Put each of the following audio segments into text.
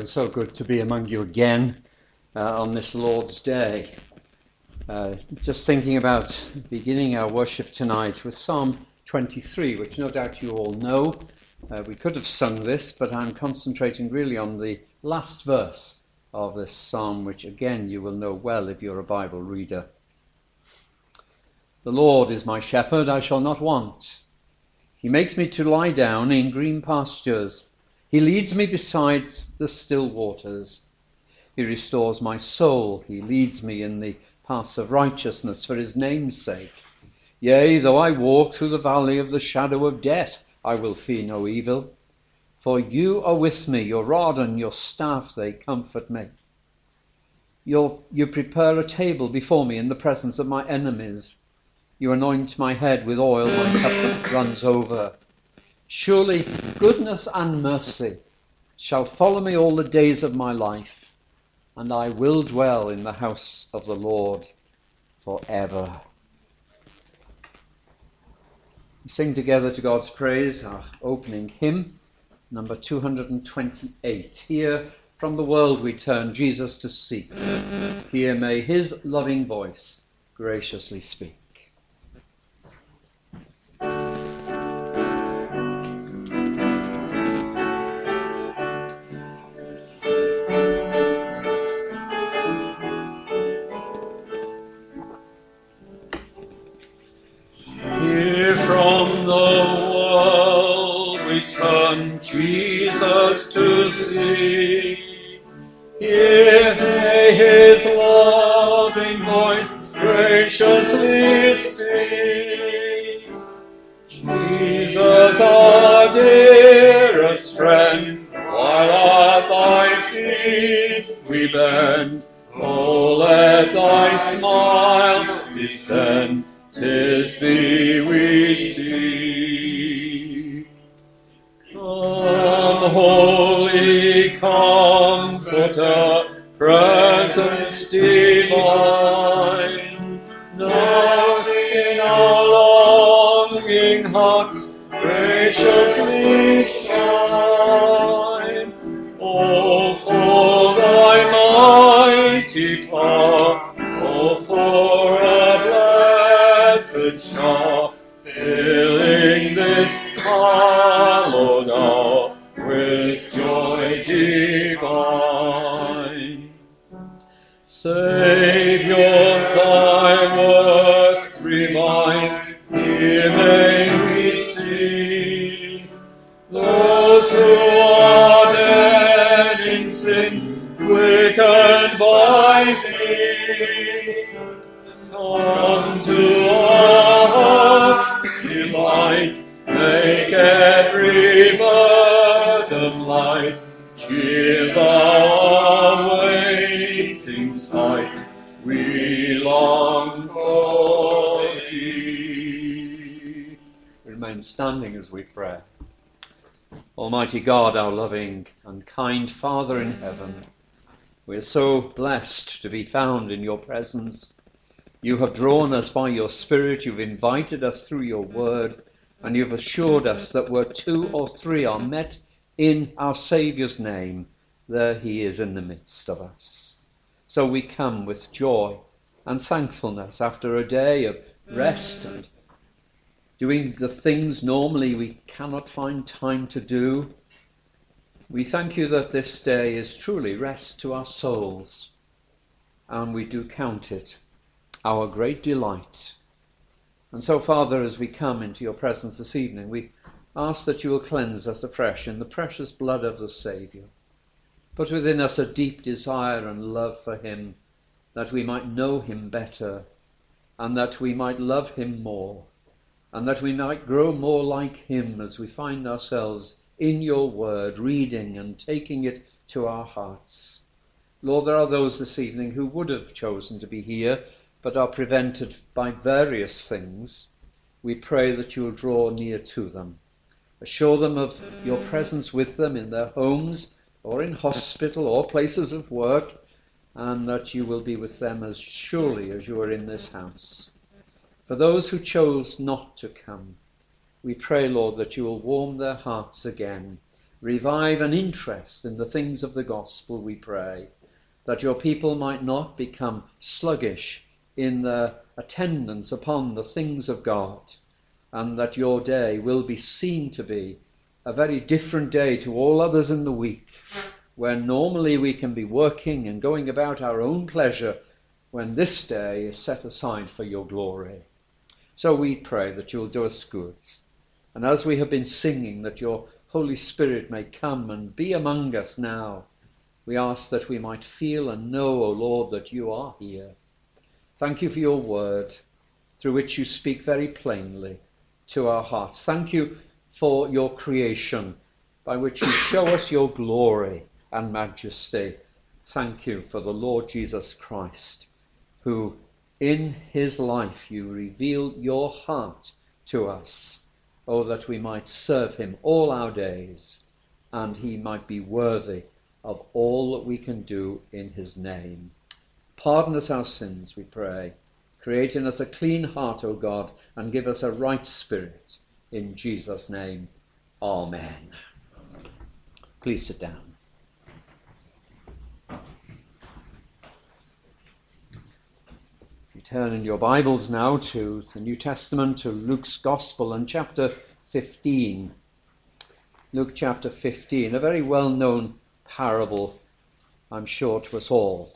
Well, it's so good to be among you again on this Lord's Day. Just thinking about beginning our worship tonight with Psalm 23, which no doubt you all know. We could have sung this, but I'm concentrating really on the last verse of this psalm, which again you will know well if you're a Bible reader. The Lord is my shepherd, I shall not want. He makes me to lie down in green pastures. He leads me beside the still waters. He restores my soul. He leads me in the paths of righteousness for his name's sake. Yea, though I walk through the valley of the shadow of death, I will fear no evil. For you are with me, your rod and your staff, they comfort me. You prepare a table before me in the presence of my enemies. You anoint my head with oil, my cup runs over. Surely goodness and mercy shall follow me all the days of my life, and I will dwell in the house of the Lord forever. We sing together to God's praise, our opening hymn, number 228. Here from the world we turn Jesus to seek. Here may his loving voice graciously speak. Jesus to see. Hear his loving voice graciously speak. Jesus, our dearest friend, while at thy feet we bend, oh, let thy smile descend, 'tis thee we seek. Come, Holy Comforter, presence divine, now in our longing hearts graciously shine. Oh, for thy mighty power, oh, for a blessed shower, filling this hallowed hour with joy divine. Saviour, thy work remind, here may we see those who are dead in sin, quickened by thee. Come to our hearts' delight, make every burden light, cheer thou our waiting sight, we long for thee. We remain standing as we pray. Almighty God, our loving and kind Father in heaven, we are so blessed to be found in your presence. You have drawn us by your Spirit, you've invited us through your word, and you've assured us that where two or three are met in our Saviour's name, there he is in the midst of us. So we come with joy and thankfulness after a day of rest and doing the things normally we cannot find time to do. We thank you that this day is truly rest to our souls, and we do count it our great delight. And so, Father, as we come into your presence this evening, we ask that you will cleanse us afresh in the precious blood of the Saviour. Put within us a deep desire and love for him, that we might know him better, and that we might love him more, and that we might grow more like him as we find ourselves in your word, reading and taking it to our hearts. Lord, there are those this evening who would have chosen to be here, but are prevented by various things. We pray that you will draw near to them. Assure them of your presence with them in their homes or in hospital or places of work, and that you will be with them as surely as you are in this house. For those who chose not to come, we pray, Lord, that you will warm their hearts again revive an interest in the things of the gospel, we pray, that your people might not become sluggish in their attendance upon the things of God, and that your day will be seen to be a very different day to all others in the week, when normally we can be working and going about our own pleasure, when this day is set aside for your glory. So we pray that you'll do us good. And as we have been singing, that your Holy Spirit may come and be among us now, we ask that we might feel and know, O Lord, that you are here. Thank you for your word, through which you speak very plainly to our hearts. Thank you for your creation, by which you show us your glory and majesty. Thank you for the Lord Jesus Christ, who in his life you revealed your heart to us, oh, that we might serve him all our days, and he might be worthy of all that we can do in his name. Pardon us our sins, we pray. Create in us a clean heart, O God, and give us a right spirit. In Jesus' name, amen. Please sit down. If you turn in your Bibles now to the New Testament, to Luke's Gospel and chapter 15. Luke chapter 15, a very well-known parable, I'm sure, to us all.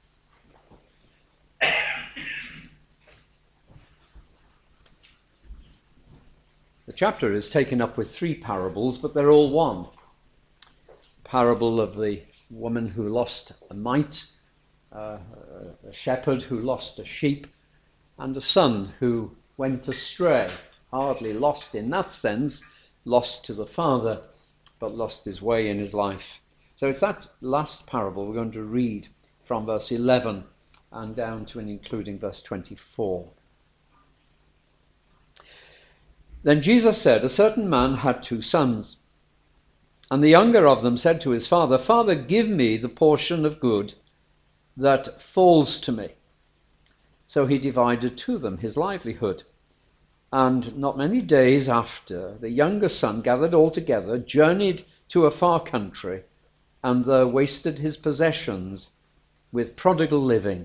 The chapter is taken up with three parables, but they're all one. Parable of the woman who lost a mite, a shepherd who lost a sheep, and a son who went astray, hardly lost in that sense, lost to the Father, but lost his way in his life. So it's that last parable we're going to read from verse 11 and down to and including verse 24. Then Jesus said, a certain man had 2 sons, and the younger of them said to his father, Father, give me the portion of good that falls to me. So he divided to them his livelihood. And not many days after, the younger son gathered all together, journeyed to a far country, and there wasted his possessions with prodigal living.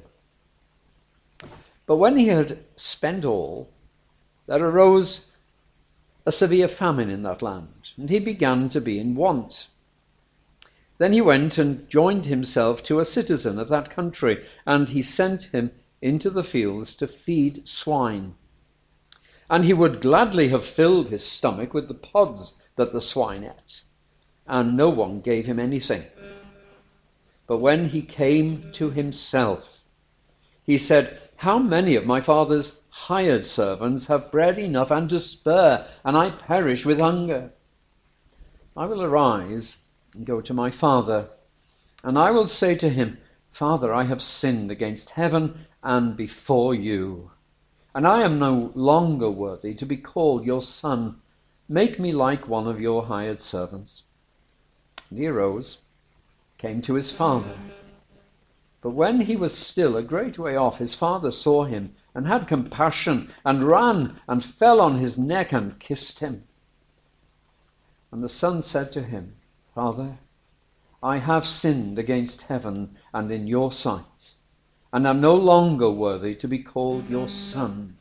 But when he had spent all, there arose a severe famine in that land, and he began to be in want. Then he went and joined himself to a citizen of that country, and he sent him into the fields to feed swine. And he would gladly have filled his stomach with the pods that the swine ate, and no one gave him anything. But when he came to himself, he said, How many of my father's hired servants have bread enough and to spare, and I perish with hunger? I will arise and go to my father, and I will say to him, Father, I have sinned against heaven and before you, and I am no longer worthy to be called your son. Make me like one of your hired servants. And he arose, came to his father. But when he was still a great way off, his father saw him and had compassion, and ran and fell on his neck and kissed him. And the son said to him, Father, I have sinned against heaven and in your sight, and am no longer worthy to be called your son.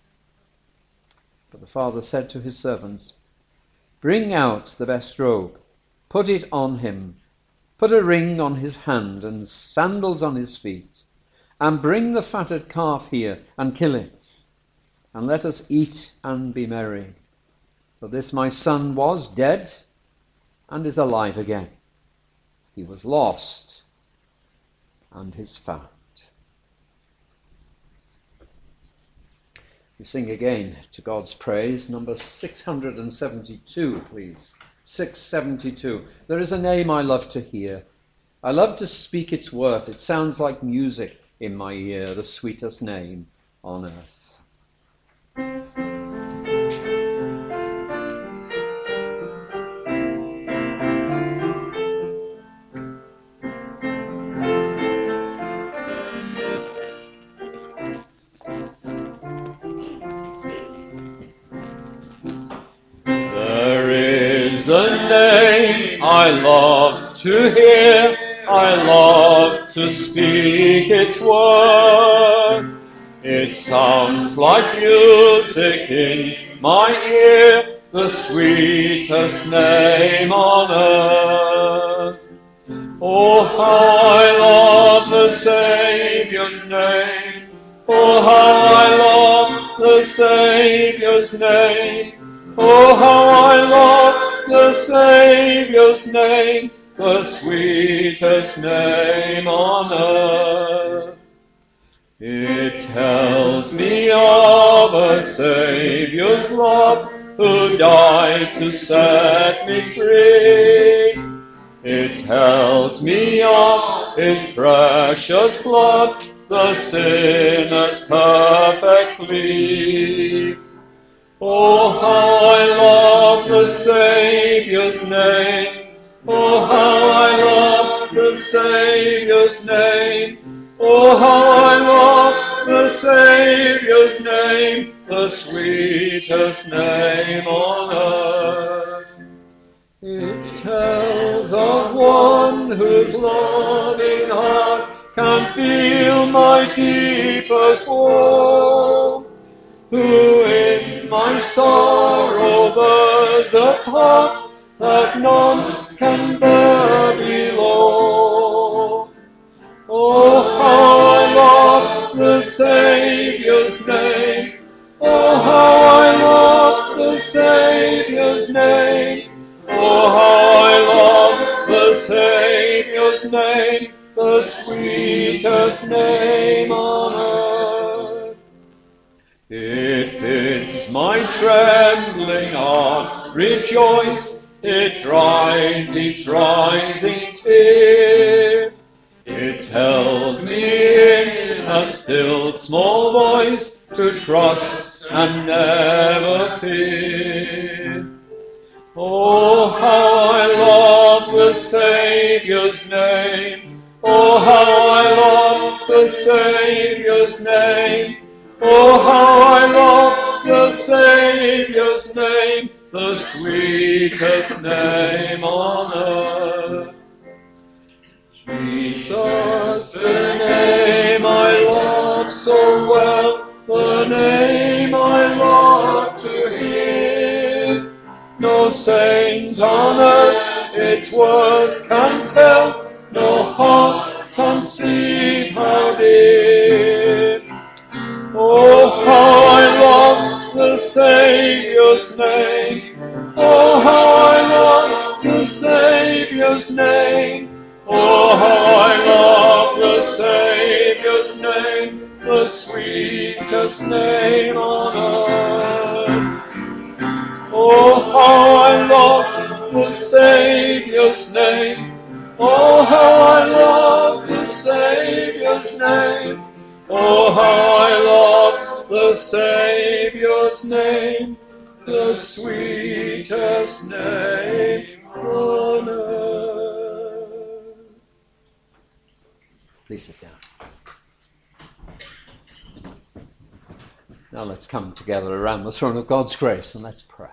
But the father said to his servants, Bring out the best robe, put it on him, put a ring on his hand and sandals on his feet, and bring the fatted calf here and kill it, and let us eat and be merry. For this my son was dead and is alive again. He was lost and is found. We sing again to God's praise, number 672, please. 672. There is a name I love to hear. I love to speak its worth. It sounds like music in my ear, the sweetest name on earth. There is a name I I love to hear, I love to speak its worth. It sounds like music in my ear, the sweetest name on earth. Oh, how I love the Saviour's name. Oh, how I love the Saviour's name. Oh, how I love the Saviour's name, the sweetest name on earth. It tells me of a Saviour's love who died to set me free. It tells me of his precious blood, the sinner's perfect plea. Oh, how I love the Saviour's name. Oh, how I love the Saviour's name. Oh, how I love the Saviour's name, the sweetest name on earth. It tells of one whose loving heart can feel my deepest woe, who in my sorrow bears a part that none can bear below. Oh, how I love the Saviour's name. Oh, how I love the Saviour's name. Oh, how I love the Saviour's name, the sweetest name on earth. It bids my trembling heart rejoice. It dries each rising tear. It tells me in a still small voice to trust and never fear. Oh, how I love the Saviour's name. Oh, how I love the Saviour's name. Oh, how I love the Saviour's name, the sweetest name on earth. Jesus, the name I love so well, the name I love to hear. No saint on earth its worth can tell, no heart conceive how dear. Oh, how I love the Saviour's name. Oh, how I love the Saviour's name. Oh, how I love the Saviour's name, the sweetest name on earth. Oh, how I love the Saviour's name. Oh, how I love the Saviour's name. Oh, how I love the Saviour's name, the sweetest name on earth. Please sit down. Now let's come together around the throne of God's grace and let's pray.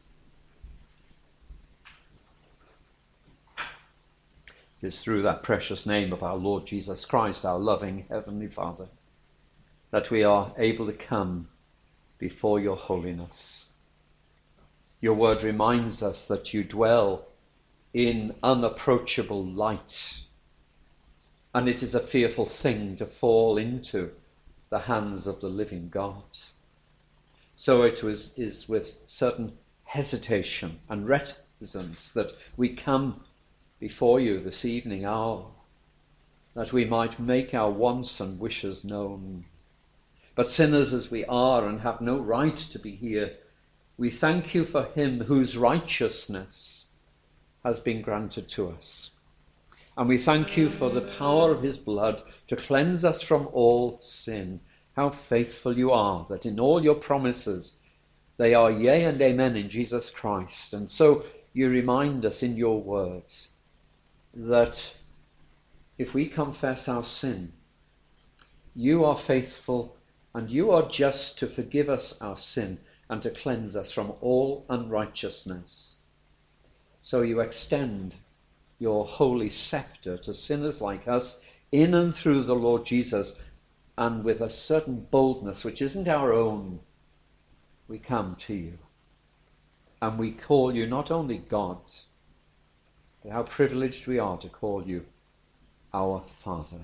It is through that precious name of our Lord Jesus Christ, our loving Heavenly Father, that we are able to come before your holiness. Your word reminds us that you dwell in unapproachable light, and it is a fearful thing to fall into the hands of the living God. So it is with certain hesitation and reticence that we come before you this evening hour, that we might make our wants and wishes known. But sinners as we are and have no right to be here, we thank you for him whose righteousness has been granted to us. And we thank you for the power of his blood to cleanse us from all sin. How faithful you are, that in all your promises they are yea and amen in Jesus Christ. And so you remind us in your words that if we confess our sin, you are faithful and you are just to forgive us our sin and to cleanse us from all unrighteousness. So you extend your holy scepter to sinners like us in and through the Lord Jesus, and with a certain boldness which isn't our own, we come to you. And we call you not only God, but how privileged we are to call you our Father.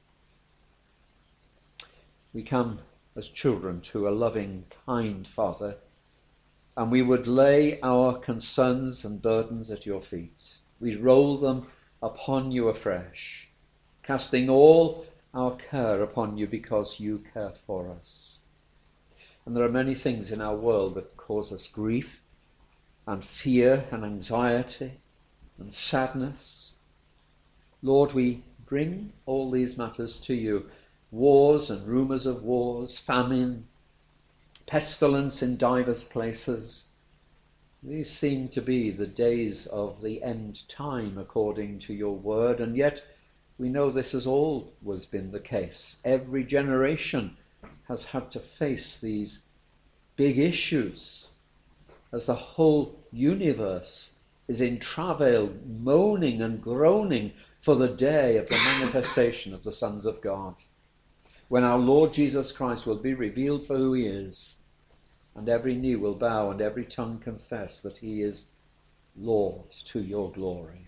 We come as children to a loving, kind Father, and we would lay our concerns and burdens at your feet. We roll them upon you afresh, casting all our care upon you because you care for us. And there are many things in our world that cause us grief and fear and anxiety and sadness. Lord, we bring all these matters to you. Wars and rumours of wars, famine, pestilence in divers places. These seem to be the days of the end time according to your word, and yet we know this has always been the case. Every generation has had to face these big issues as the whole universe is in travail, moaning and groaning for the day of the manifestation of the sons of God, when our Lord Jesus Christ will be revealed for who he is, and every knee will bow and every tongue confess that he is Lord to your glory.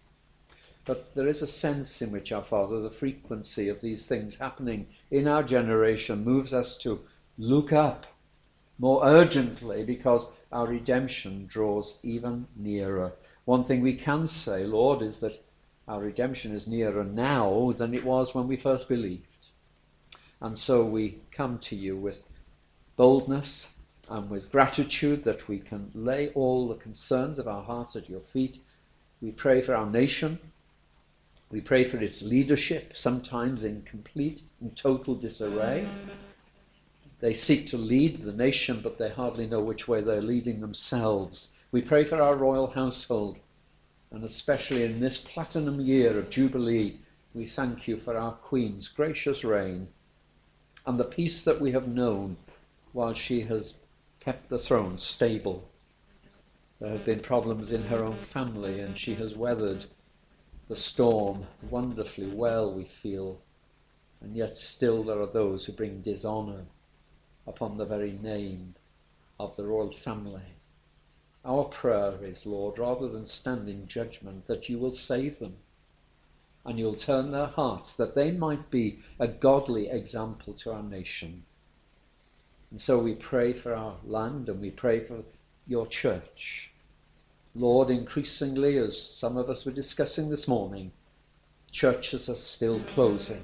But there is a sense in which, our Father, the frequency of these things happening in our generation moves us to look up more urgently, because our redemption draws even nearer. One thing we can say, Lord, is that our redemption is nearer now than it was when we first believed. And so we come to you with boldness and with gratitude that we can lay all the concerns of our hearts at your feet. We pray for our nation. We pray for its leadership, sometimes in complete and total disarray. They seek to lead the nation, but they hardly know which way they're leading themselves. We pray for our royal household, and especially in this platinum year of Jubilee, we thank you for our Queen's gracious reign and the peace that we have known while she has kept the throne stable. There have been problems in her own family, and she has weathered the storm wonderfully well, we feel. And yet still there are those who bring dishonour upon the very name of the royal family. Our prayer is, Lord, rather than stand in judgment, that you will save them, and you'll turn their hearts, that they might be a godly example to our nation. And so we pray for our land, and we pray for your church. Lord, increasingly, as some of us were discussing this morning, churches are still closing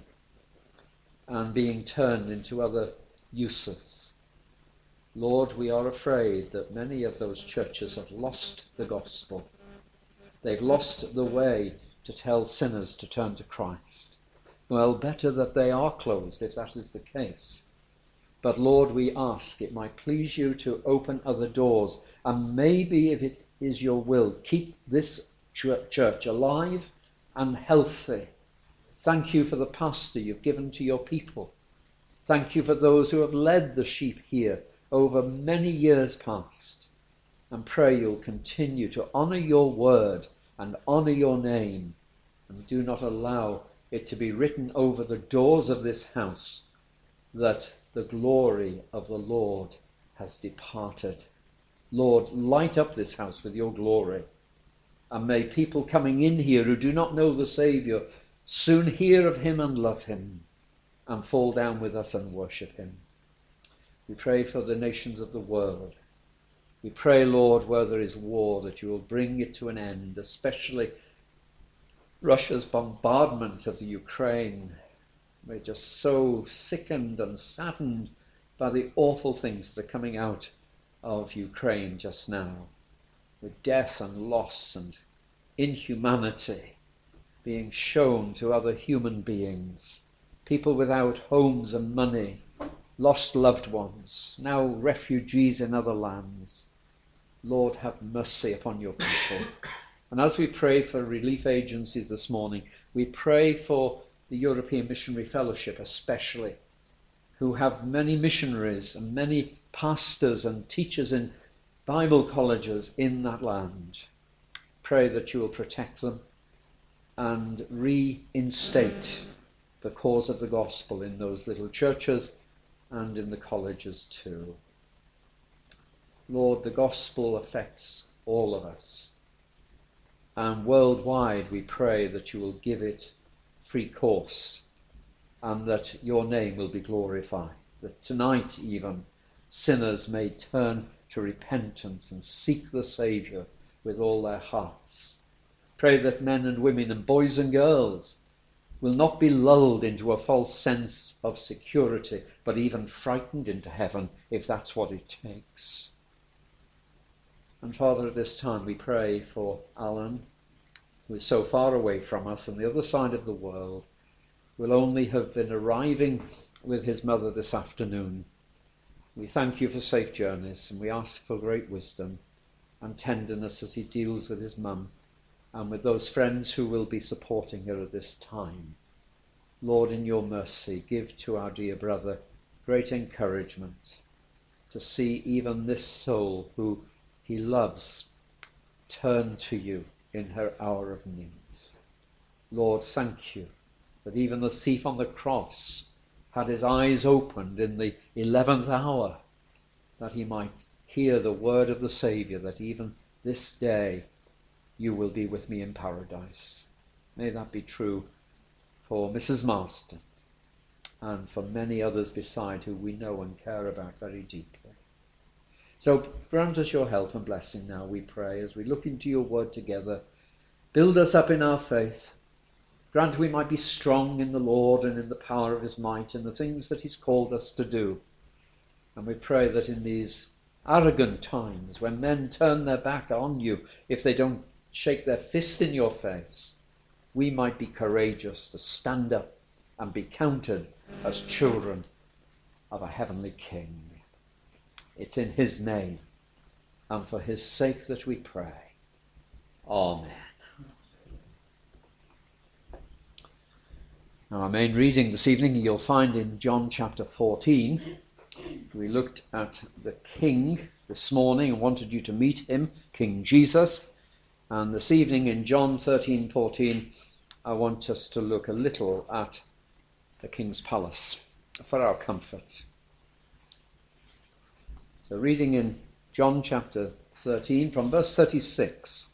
and being turned into other uses. Lord, we are afraid that many of those churches have lost the gospel. They've lost the way to tell sinners to turn to Christ. Well, better that they are closed if that is the case. But Lord, we ask it might please you to open other doors, and maybe, if it is your will, keep this church alive and healthy. Thank you for the pastor you've given to your people. Thank you for those who have led the sheep here over many years past. And pray you'll continue to honour your word and honour your name, and do not allow it to be written over the doors of this house that the glory of the Lord has departed. Lord, light up this house with your glory, and may people coming in here who do not know the Saviour soon hear of him and love him and fall down with us and worship him. We pray for the nations of the world. We pray, Lord, where there is war, that you will bring it to an end, especially Russia's bombardment of the Ukraine. We're just so sickened and saddened by the awful things that are coming out of Ukraine just now, with death and loss and inhumanity being shown to other human beings, people without homes and money, lost loved ones, now refugees in other lands. Lord, have mercy upon your people. And as we pray for relief agencies this morning, we pray for the European Missionary Fellowship especially, who have many missionaries and many pastors and teachers in Bible colleges in that land. Pray that you will protect them and reinstate the cause of the gospel in those little churches and in the colleges too. Lord, the gospel affects all of us, and worldwide we pray that you will give it free course and that your name will be glorified, that tonight even sinners may turn to repentance and seek the Saviour with all their hearts. Pray that men and women and boys and girls will not be lulled into a false sense of security, but even frightened into heaven, if that's what it takes. And Father, at this time we pray for Alan, who is so far away from us on the other side of the world, will only have been arriving with his mother this afternoon. We thank you for safe journeys, and we ask for great wisdom and tenderness as he deals with his mum and with those friends who will be supporting her at this time. Lord, in your mercy, give to our dear brother great encouragement to see even this soul who he loves turn to you in her hour of need. Lord, thank you that even the thief on the cross had his eyes opened in the 11th hour, that he might hear the word of the Saviour, that even this day you will be with me in paradise. May that be true for Mrs. Marston and for many others beside who we know and care about very deeply. So grant us your help and blessing now, we pray, as we look into your word together. Build us up in our faith. Grant we might be strong in the Lord and in the power of his might, in the things that he's called us to do. And we pray that in these arrogant times, when men turn their back on you, if they don't shake their fist in your face, we might be courageous to stand up and be counted as children of a heavenly King. It's in his name and for his sake that we pray. Amen. Now, our main reading this evening you'll find in John chapter 14. We looked at the King this morning and wanted you to meet him, King Jesus. And this evening in John 13:14, I want us to look a little at the King's palace for our comfort. So reading in John chapter 13 from verse 36.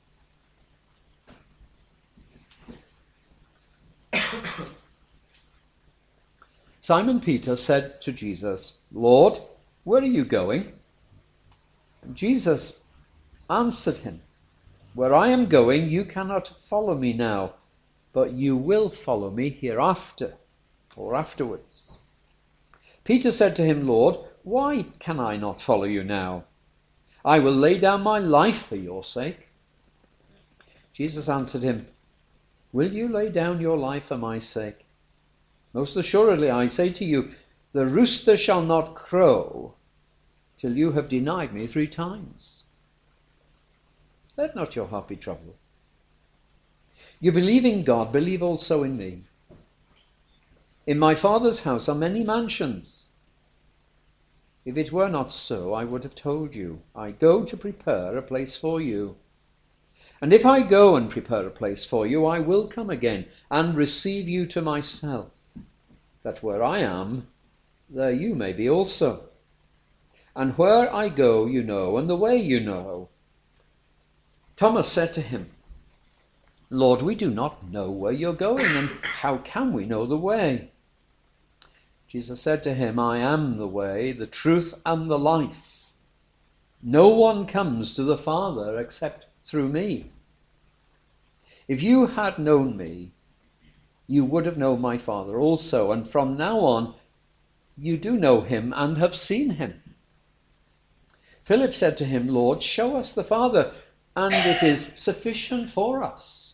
Simon Peter said to Jesus, "Lord, where are you going?" And Jesus answered him, "Where I am going, you cannot follow me now, but you will follow me hereafter," or afterwards. Peter said to him, "Lord, why can I not follow you now? I will lay down my life for your sake." Jesus answered him, "Will you lay down your life for my sake? Most assuredly, I say to you, the rooster shall not crow till you have denied me 3 times. Let not your heart be troubled. You believe in God, believe also in me. In my Father's house are many mansions. If it were not so, I would have told you. I go to prepare a place for you. And if I go and prepare a place for you, I will come again and receive you to myself, that where I am, there you may be also. And where I go you know, and the way you know." Thomas said to him, "Lord, we do not know where you're going, and how can we know the way?" Jesus said to him, "I am the way, the truth, and the life. No one comes to the Father except through me. If you had known me, you would have known my Father also, and from now on you do know him and have seen him." Philip said to him, "Lord, show us the Father, and it is sufficient for us."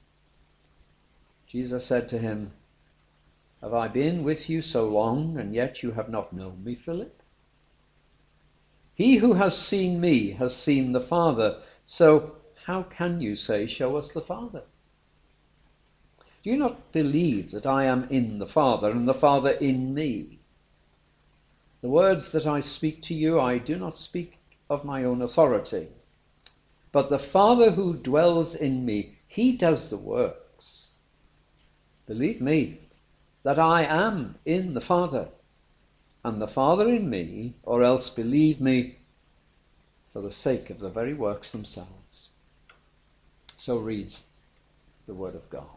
Jesus said to him, "Have I been with you so long, and yet you have not known me, Philip? He who has seen me has seen the Father, so how can you say, 'Show us the Father'? Do you not believe that I am in the Father, and the Father in me? The words that I speak to you, I do not speak of my own authority, but the Father who dwells in me, he does the works. Believe me, that I am in the Father, and the Father in me, or else believe me for the sake of the very works themselves. So reads the word of God.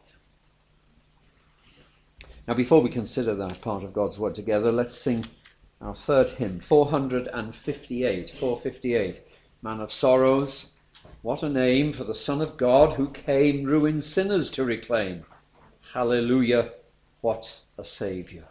Now, before we consider that part of God's word together, let's sing our third hymn, 458, 458, Man of Sorrows. What a name for the Son of God who came ruined sinners to reclaim. Hallelujah, what a Saviour.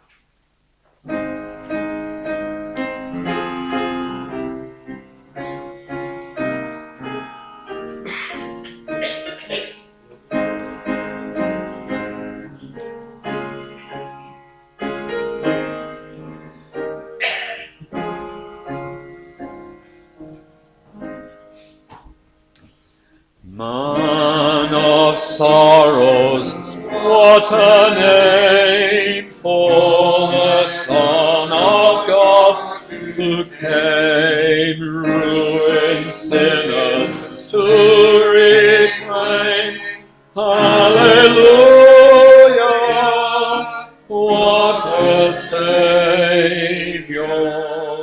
Man of sorrows, what a name for the Son of God who came ruined sinners to reclaim. Hallelujah, what a Saviour.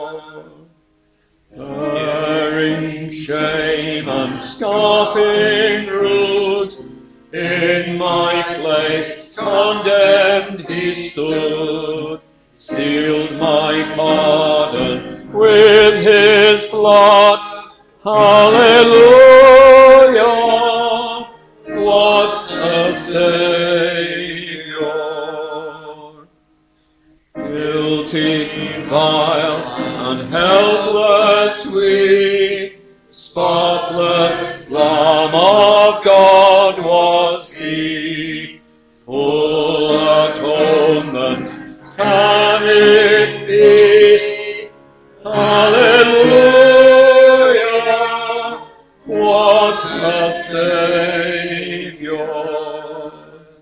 Bearing shame and scoffing rude, in my place condemned he stood, sealed my pardon with his blood. Hallelujah, what a Saviour. Guilty, vile, and helpless we, spotless Lamb of God was he. Full atonement can it be? Hallelujah, what a Saviour.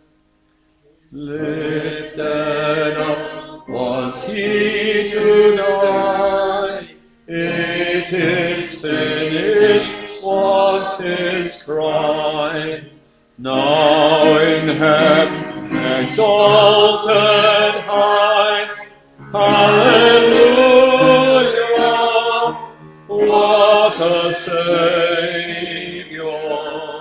Lifted up was he to die. It is finished was his cry. Now in heaven exalted high. Hallelujah, what a Saviour.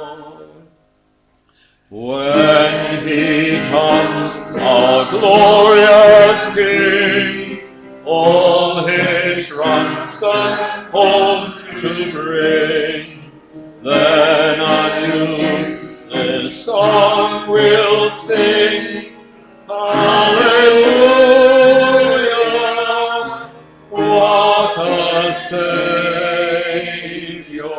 When he comes, our glorious King, all his ransom home to bring, then anew this song we'll sing. Hallelujah, what a Saviour.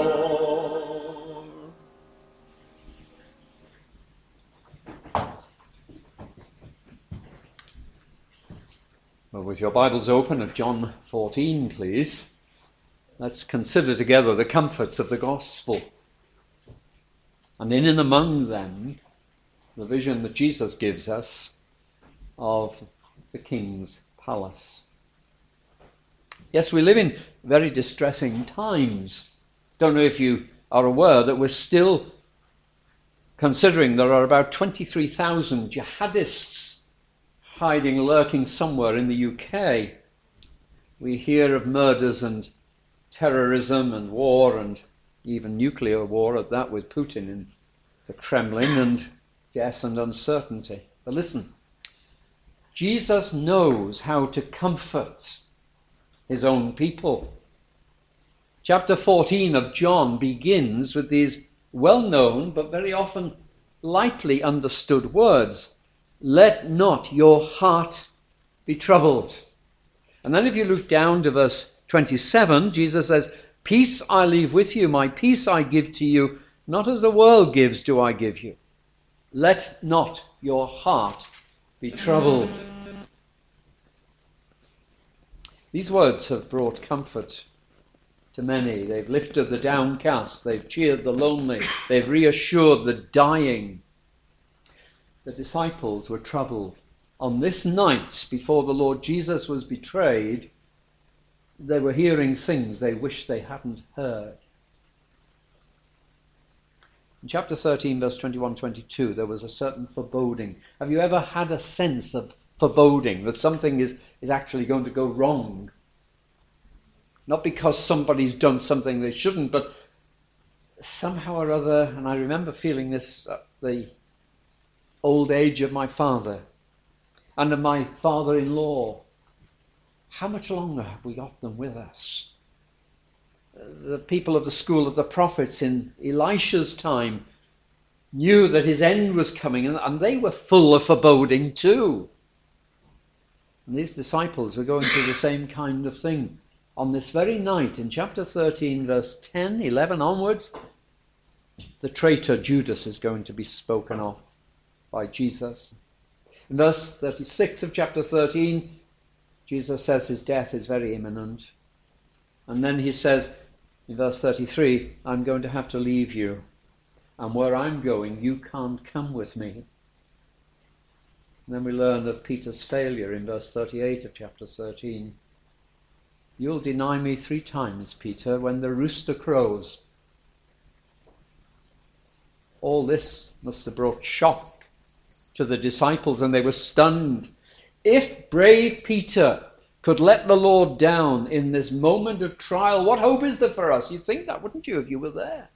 Well, with your Bibles open at John 14, please, let's consider together the comforts of the gospel. And in and among them, the vision that Jesus gives us of the King's palace. Yes, we live in very distressing times. Don't know if you are aware that we're still considering there are about 23,000 jihadists hiding, lurking somewhere in the UK. We hear of murders and terrorism and war and even nuclear war at that with Putin in the Kremlin, and death and uncertainty. But listen, Jesus knows how to comfort his own people. Chapter 14 of John begins with these well-known but very often lightly understood words. Let not your heart be troubled. And then if you look down to verse 27, Jesus says, peace I leave with you, my peace I give to you, not as the world gives do I give you. Let not your heart be troubled. These words have brought comfort to many. They've lifted the downcast, they've cheered the lonely, they've reassured the dying. The disciples were troubled. On this night before the Lord Jesus was betrayed, they were hearing things they wished they hadn't heard. In chapter 13, verse 21-22, there was a certain foreboding. Have you ever had a sense of foreboding, that something is actually going to go wrong? Not because somebody's done something they shouldn't, but somehow or other, and I remember feeling this at the old age of my father and of my father-in-law. How much longer have we got them with us? The people of the school of the prophets in Elisha's time knew that his end was coming, and they were full of foreboding too. And these disciples were going through the same kind of thing. On this very night, in chapter 13, verse 10, 11 onwards, the traitor Judas is going to be spoken of by Jesus. In verse 36 of chapter 13, Jesus says his death is very imminent. And then he says, in verse 33, I'm going to have to leave you. And where I'm going, you can't come with me. And then we learn of Peter's failure in verse 38 of chapter 13. You'll deny me 3 times, Peter, when the rooster crows. All this must have brought shock to the disciples, and they were stunned. If brave Peter could let the Lord down in this moment of trial, what hope is there for us? You'd think that, wouldn't you, if you were there?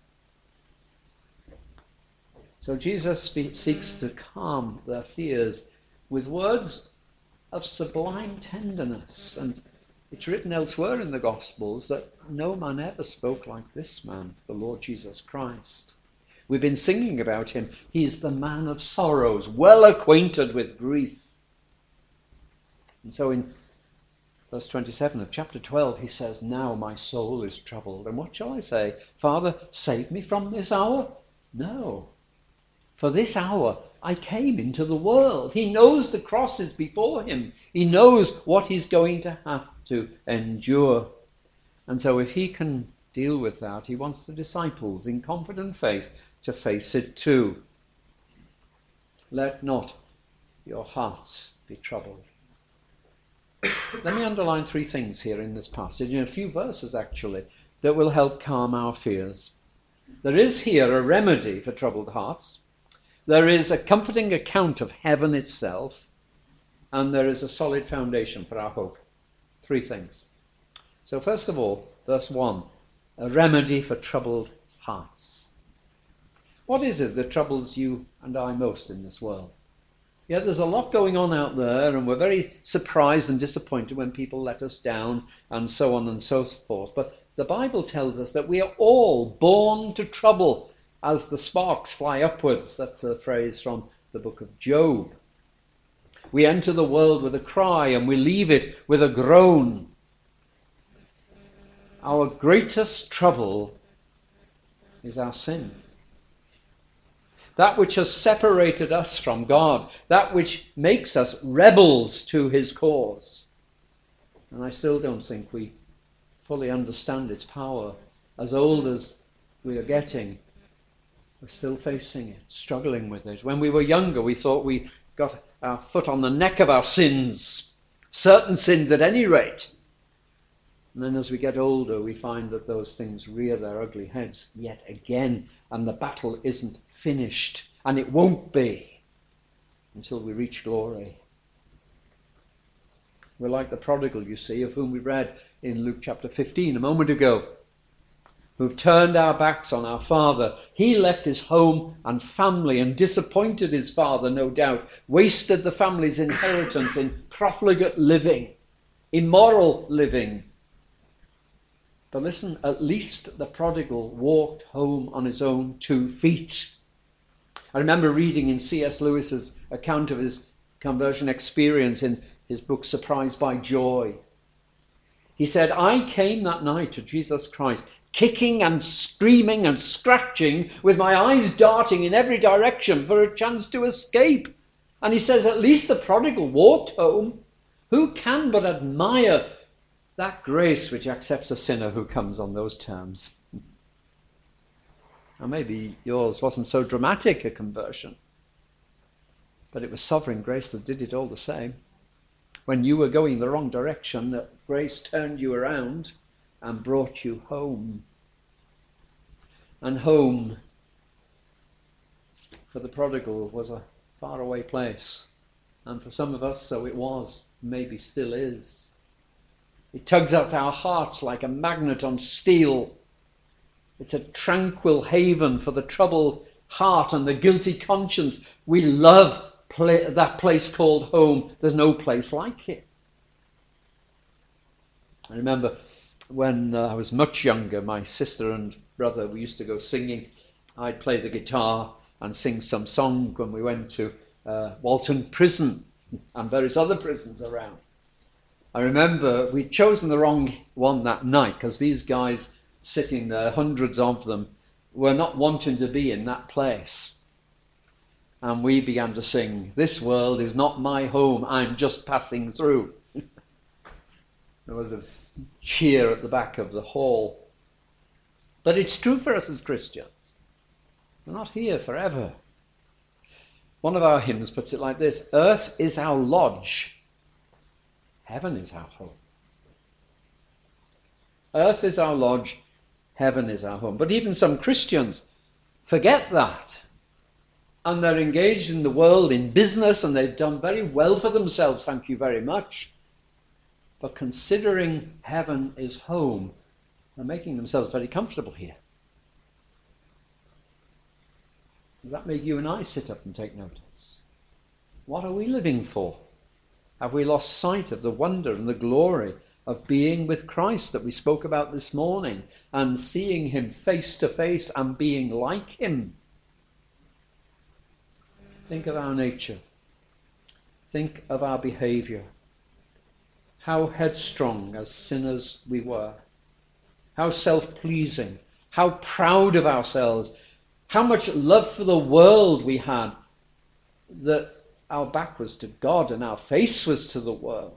So Jesus seeks to calm their fears with words of sublime tenderness. And it's written elsewhere in the Gospels that no man ever spoke like this man, the Lord Jesus Christ. We've been singing about him. He's the man of sorrows, well acquainted with grief. And so in verse 27 of chapter 12, he says, now my soul is troubled. And what shall I say? Father, save me from this hour? No. For this hour I came into the world. He knows the cross is before him. He knows what he's going to have to endure. And so if he can deal with that, he wants the disciples in confident faith to face it too. Let not your hearts be troubled. Let me underline 3 things here in this passage, in a few verses actually, that will help calm our fears. There is here a remedy for troubled hearts. There is a comforting account of heaven itself, and there is a solid foundation for our hope. 3 things. So first of all, verse 1, a remedy for troubled hearts. What is it that troubles you and I most in this world? Yeah, there's a lot going on out there, and we're very surprised and disappointed when people let us down, and so on and so forth. But the Bible tells us that we are all born to trouble as the sparks fly upwards. That's a phrase from the book of Job. We enter the world with a cry, and we leave it with a groan. Our greatest trouble is our sin. That which has separated us from God, that which makes us rebels to his cause. And I still don't think we fully understand its power. As old as we are getting, we're still facing it, struggling with it. When we were younger, we thought we got our foot on the neck of our sins, certain sins at any rate. And then as we get older, we find that those things rear their ugly heads yet again, and the battle isn't finished, and it won't be until we reach glory. We're like the prodigal, you see, of whom we read in Luke chapter 15 a moment ago, who've turned our backs on our father. He left his home and family and disappointed his father, no doubt, wasted the family's inheritance in profligate living, immoral living. But listen, at least the prodigal walked home on his own 2 feet. I remember reading in C.S. Lewis's account of his conversion experience in his book Surprised by Joy. He said, I came that night to Jesus Christ, kicking and screaming and scratching, with my eyes darting in every direction for a chance to escape. And he says, at least the prodigal walked home. Who can but admire that grace which accepts a sinner who comes on those terms? Now maybe yours wasn't so dramatic a conversion, but it was sovereign grace that did it all the same. When you were going the wrong direction, that grace turned you around and brought you home. And home for the prodigal was a faraway place. And for some of us, so it was, maybe still is. It tugs at our hearts like a magnet on steel. It's a tranquil haven for the troubled heart and the guilty conscience. We love that place called home. There's no place like it. I remember when I was much younger, my sister and brother, we used to go singing. I'd play the guitar and sing some song when we went to Walton Prison and various other prisons around. I remember we'd chosen the wrong one that night because these guys sitting there, hundreds of them, were not wanting to be in that place. And we began to sing, "This world is not my home, I'm just passing through." There was a cheer at the back of the hall. But it's true for us as Christians. We're not here forever. One of our hymns puts it like this: earth is our lodge, heaven is our home. Earth is our lodge, heaven is our home. But even some Christians forget that. And they're engaged in the world, in business, and they've done very well for themselves, thank you very much. But considering heaven is home, they're making themselves very comfortable here. Does that make you and I sit up and take notice? What are we living for? Have we lost sight of the wonder and the glory of being with Christ that we spoke about this morning, and seeing him face to face and being like him? Think of our nature. Think of our behavior. How headstrong as sinners we were. How self-pleasing. How proud of ourselves. How much love for the world we had, that our back was to God and our face was to the world.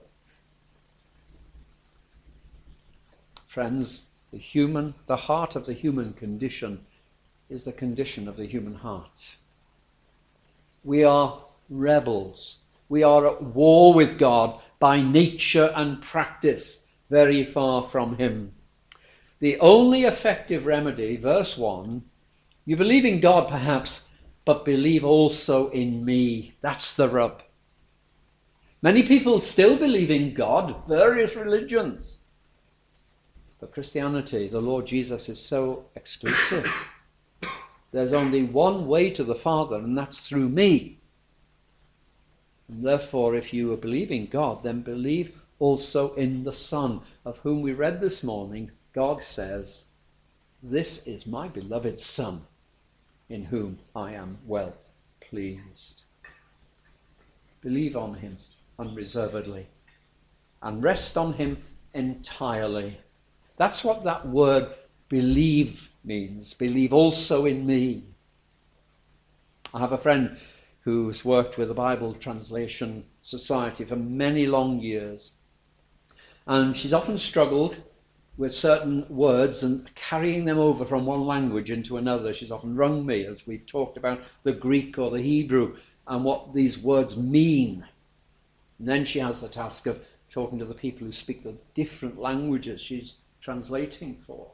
Friends, the heart of the human condition is the condition of the human heart. We are rebels. We are at war with God by nature and practice, very far from him. The only effective remedy, verse 1, you believe in God perhaps, but believe also in me. That's the rub. Many people still believe in God, various religions. But Christianity, the Lord Jesus, is so exclusive. There's only one way to the Father, and that's through me. And therefore, if you believe in God, then believe also in the Son, of whom we read this morning. God says, "This is my beloved Son, in whom I am well pleased." Believe on him unreservedly and rest on him entirely. That's what that word believe means. Believe also in me. I have a friend who's worked with the Bible Translation Society for many long years, and she's often struggled with certain words and carrying them over from one language into another. She's often rung me as we've talked about the Greek or the Hebrew and what these words mean. And then she has the task of talking to the people who speak the different languages she's translating for.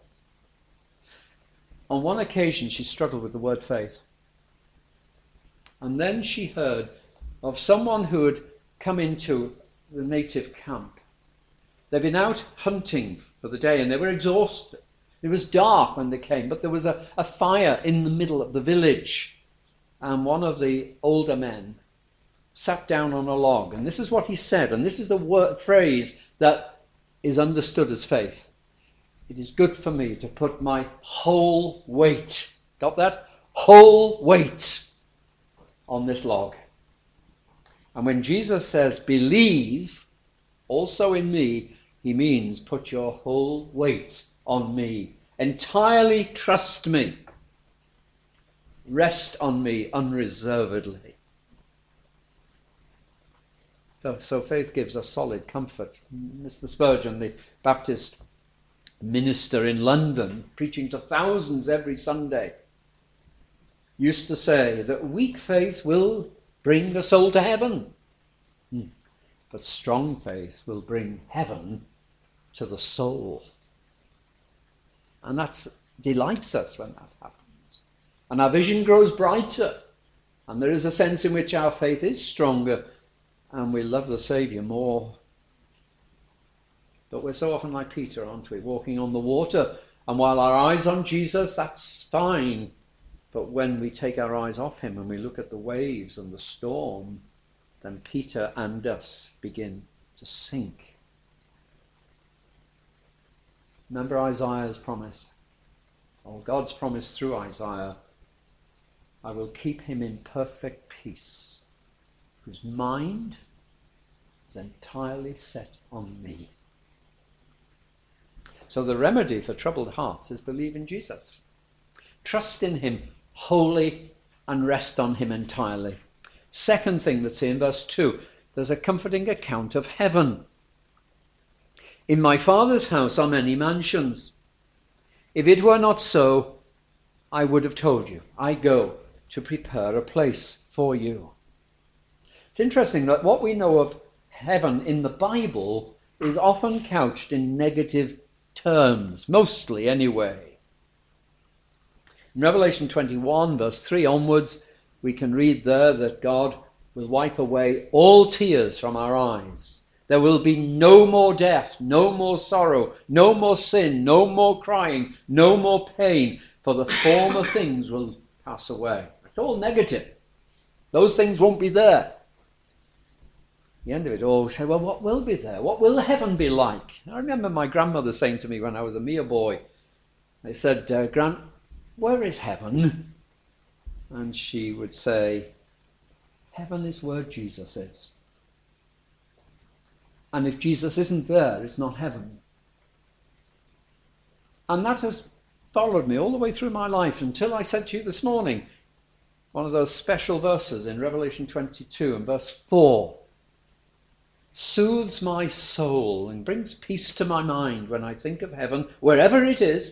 On one occasion, she struggled with the word faith. And then she heard of someone who had come into the native camp. They'd been out hunting for the day and they were exhausted. It was dark when they came, but there was a fire in the middle of the village. And one of the older men sat down on a log. And this is what he said, and this is the phrase that is understood as faith. "It is good for me to put my whole weight," got that? Whole weight on this log. And when Jesus says, "Believe also in me," he means put your whole weight on me. Entirely trust me. Rest on me unreservedly. So faith gives us solid comfort. Mr. Spurgeon, the Baptist minister in London, preaching to thousands every Sunday, used to say that weak faith will bring a soul to heaven, but strong faith will bring heaven to the soul. And that delights us when that happens. And our vision grows brighter And there is a sense in which our faith is stronger and we love the Saviour more. But we're so often like Peter, aren't we? Walking on the water. And while our eyes on Jesus, that's fine. But when we take our eyes off him and we look at the waves and the storm, then Peter and us begin to sink. Remember Isaiah's promise, or God's promise through Isaiah, I will keep him in perfect peace, whose mind is entirely set on me. So the remedy for troubled hearts is believe in Jesus. Trust in him wholly and rest on him entirely. Second thing that's in verse 2, there's a comforting account of heaven. In my Father's house are many mansions. If it were not so, I would have told you. I go to prepare a place for you. It's interesting that what we know of heaven in the Bible is often couched in negative terms, mostly anyway. In Revelation 21, verse 3 onwards, we can read there that God will wipe away all tears from our eyes. There will be no more death, no more sorrow, no more sin, no more crying, no more pain, for the former things will pass away. It's all negative. Those things won't be there. At the end of it all, we say, well, what will be there? What will heaven be like? I remember my grandmother saying to me when I was a mere boy, I said, Gran, where is heaven? And she would say, heaven is where Jesus is. And if Jesus isn't there, it's not heaven. And that has followed me all the way through my life until I said to you this morning, one of those special verses in Revelation 22 and verse 4 soothes my soul and brings peace to my mind when I think of heaven, wherever it is.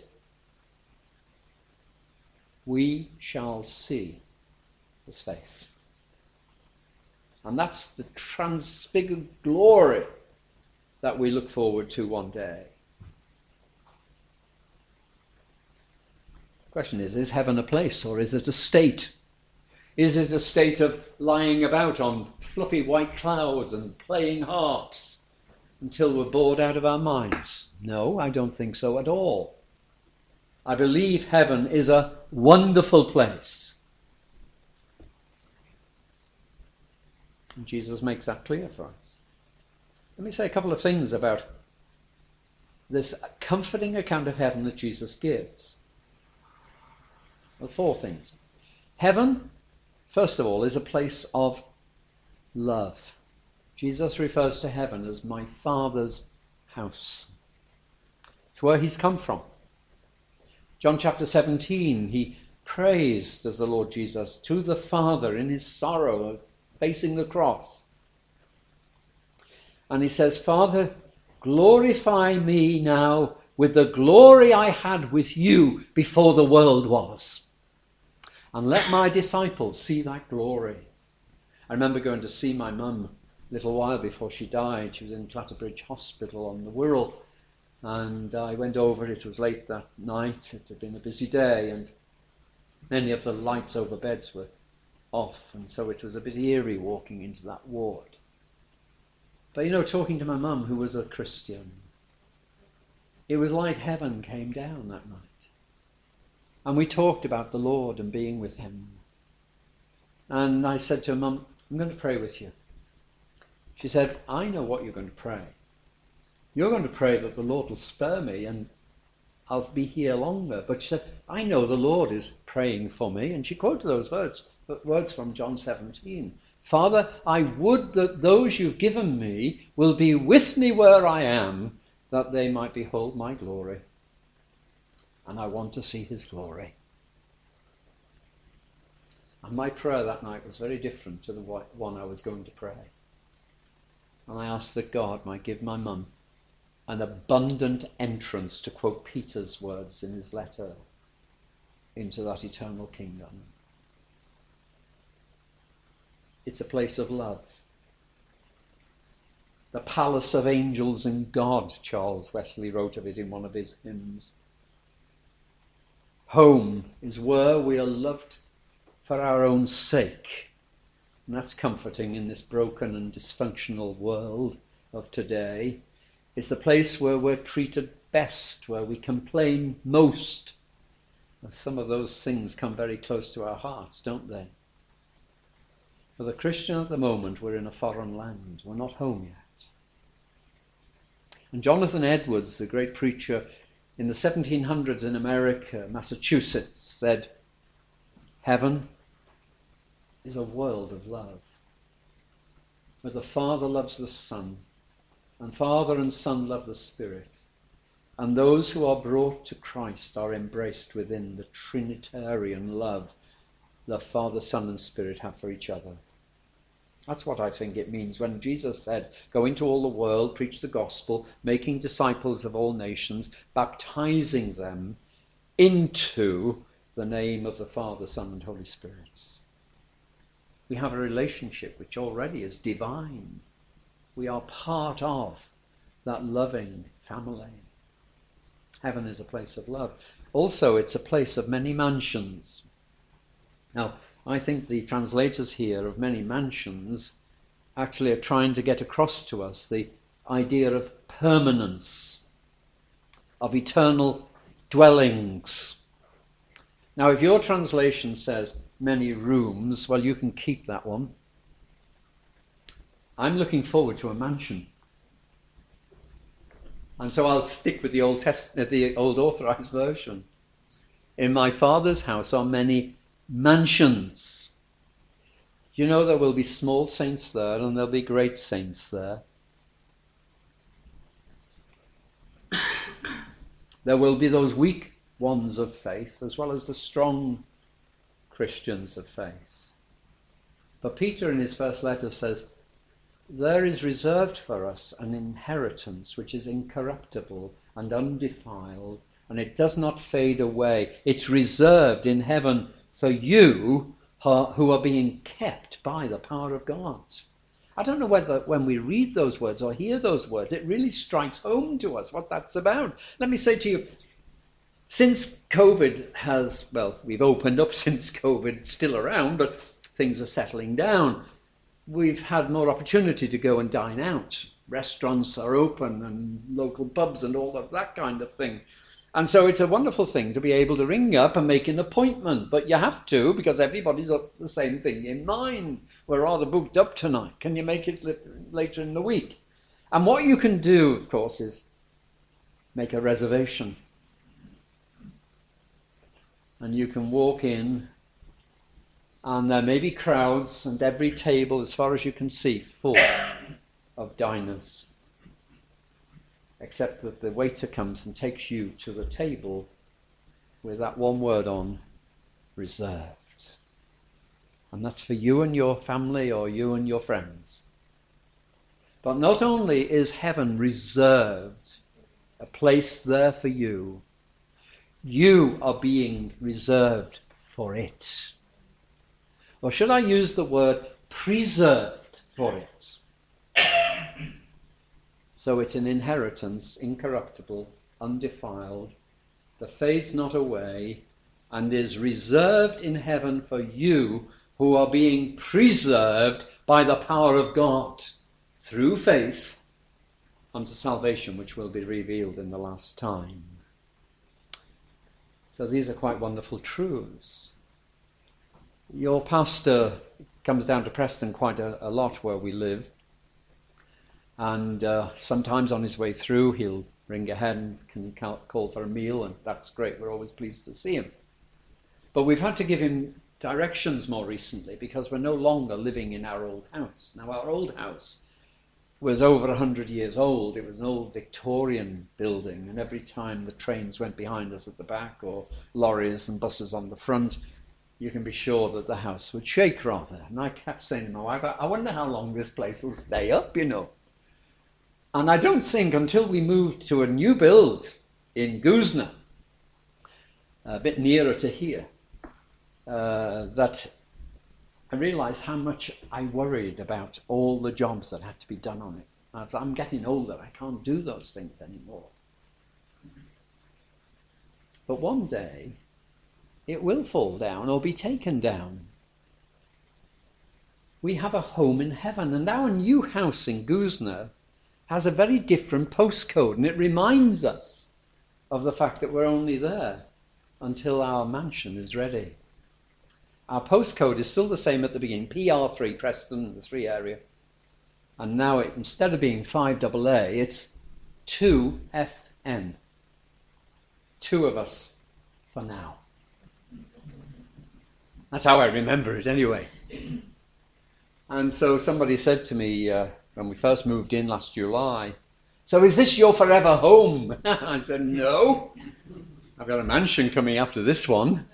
We shall see his face. And that's the transfigured glory that we look forward to one day. The question is heaven a place or is it a state? Is it a state of lying about on fluffy white clouds and playing harps until we're bored out of our minds? No, I don't think so at all. I believe heaven is a wonderful place. And Jesus makes that clear for us. Let me say a couple of things about this comforting account of heaven that Jesus gives. Well, 4 things. Heaven, first of all, is a place of love. Jesus refers to heaven as my Father's house. It's where he's come from. John chapter 17, he prays, does the Lord Jesus, to the Father in his sorrow of facing the cross. And he says, Father, glorify me now with the glory I had with you before the world was. And let my disciples see that glory. I remember going to see my mum a little while before she died. She was in Clatterbridge Hospital on the Wirral. And I went over, it was late that night, it had been a busy day, and many of the lights over beds were off, and so it was a bit eerie walking into that ward. But talking to my mum, who was a Christian, it was like heaven came down that night. And we talked about the Lord and being with him. And I said to her, Mum, I'm going to pray with you. She said, I know what you're going to pray. You're going to pray that the Lord will spare me and I'll be here longer. But she said, I know the Lord is praying for me. And she quoted those words from John 17. Father, I would that those you've given me will be with me where I am, that they might behold my glory. And I want to see his glory. And my prayer that night was very different to the one I was going to pray. And I asked that God might give my mum an abundant entrance, to quote Peter's words in his letter, into that eternal kingdom. It's a place of love. The palace of angels and God, Charles Wesley wrote of it in one of his hymns. Home is where we are loved for our own sake, And that's comforting in this broken and dysfunctional world of today. It's the place where we're treated best, where we complain most. And some of those things come very close to our hearts, don't they? For the Christian at the moment, we're in a foreign land. We're not home yet. And Jonathan Edwards, the great preacher in the 1700s in America, Massachusetts, said, "Heaven is a world of love, where the Father loves the Son, and Father and Son love the Spirit, and those who are brought to Christ are embraced within the Trinitarian love the Father, Son, and Spirit have for each other." That's what I think it means when Jesus said, "Go into all the world, preach the gospel, making disciples of all nations, baptizing them into the name of the Father, Son, and Holy Spirit." We have a relationship which already is divine. We are part of that loving family. Heaven is a place of love. Also, it's a place of many mansions. Now, I think the translators here of many mansions actually are trying to get across to us the idea of permanence, of eternal dwellings. Now, if your translation says many rooms, well, you can keep that one. I'm looking forward to a mansion. And so I'll stick with the Old Authorized Version. In my Father's house are many mansions. You know, there will be small saints there and there'll be great saints there. There will be those weak ones of faith as well as the strong Christians of faith. But Peter in his first letter says, "There is reserved for us an inheritance which is incorruptible and undefiled, and it does not fade away. It's reserved in heaven for you who are being kept by the power of God." I don't know whether when we read those words or hear those words, it really strikes home to us what that's about. Let me say to you, since COVID has, well, we've opened up since COVID, it's still around, but things are settling down. We've had more opportunity to go and dine out. Restaurants are open and local pubs and all of that kind of thing. And so it's a wonderful thing to be able to ring up and make an appointment. But you have to, because everybody's got the same thing in mind. We're rather booked up tonight. Can you make it later in the week? And what you can do, of course, is make a reservation. And you can walk in, and there may be crowds, and every table, as far as you can see, full of diners. Except that the waiter comes and takes you to the table with that one word on, reserved. And that's for you and your family or you and your friends. But not only is heaven reserved, a place there for you, you are being reserved for it. Or should I use the word preserved for it? So it's an inheritance, incorruptible, undefiled, that fades not away, and is reserved in heaven for you who are being preserved by the power of God through faith unto salvation, which will be revealed in the last time. So these are quite wonderful truths. Your pastor comes down to Preston quite a lot where we live. And sometimes on his way through, he'll ring ahead and can call for a meal, and that's great. We're always pleased to see him. But we've had to give him directions more recently because we're no longer living in our old house. Now, our old house was over 100 years old. It was an old Victorian building, and every time the trains went behind us at the back or lorries and buses on the front, you can be sure that the house would shake rather. And I kept saying to my wife, I wonder how long this place will stay up, you know. And I don't think until we moved to a new build in Goosna, a bit nearer to here, that I realised how much I worried about all the jobs that had to be done on it. As I'm getting older, I can't do those things anymore. But one day, it will fall down or be taken down. we have a home in heaven. And our new house in Goosner has a very different postcode, and it reminds us of the fact that we're only there until our mansion is ready. Our postcode is still the same at the beginning, PR3, Preston, the 3 area. And now instead of being 5AA, it's 2FN. 2 of us for now. That's how I remember it anyway. And so somebody said to me when we first moved in last July, "So is this your forever home?" I said, "No. I've got a mansion coming after this one."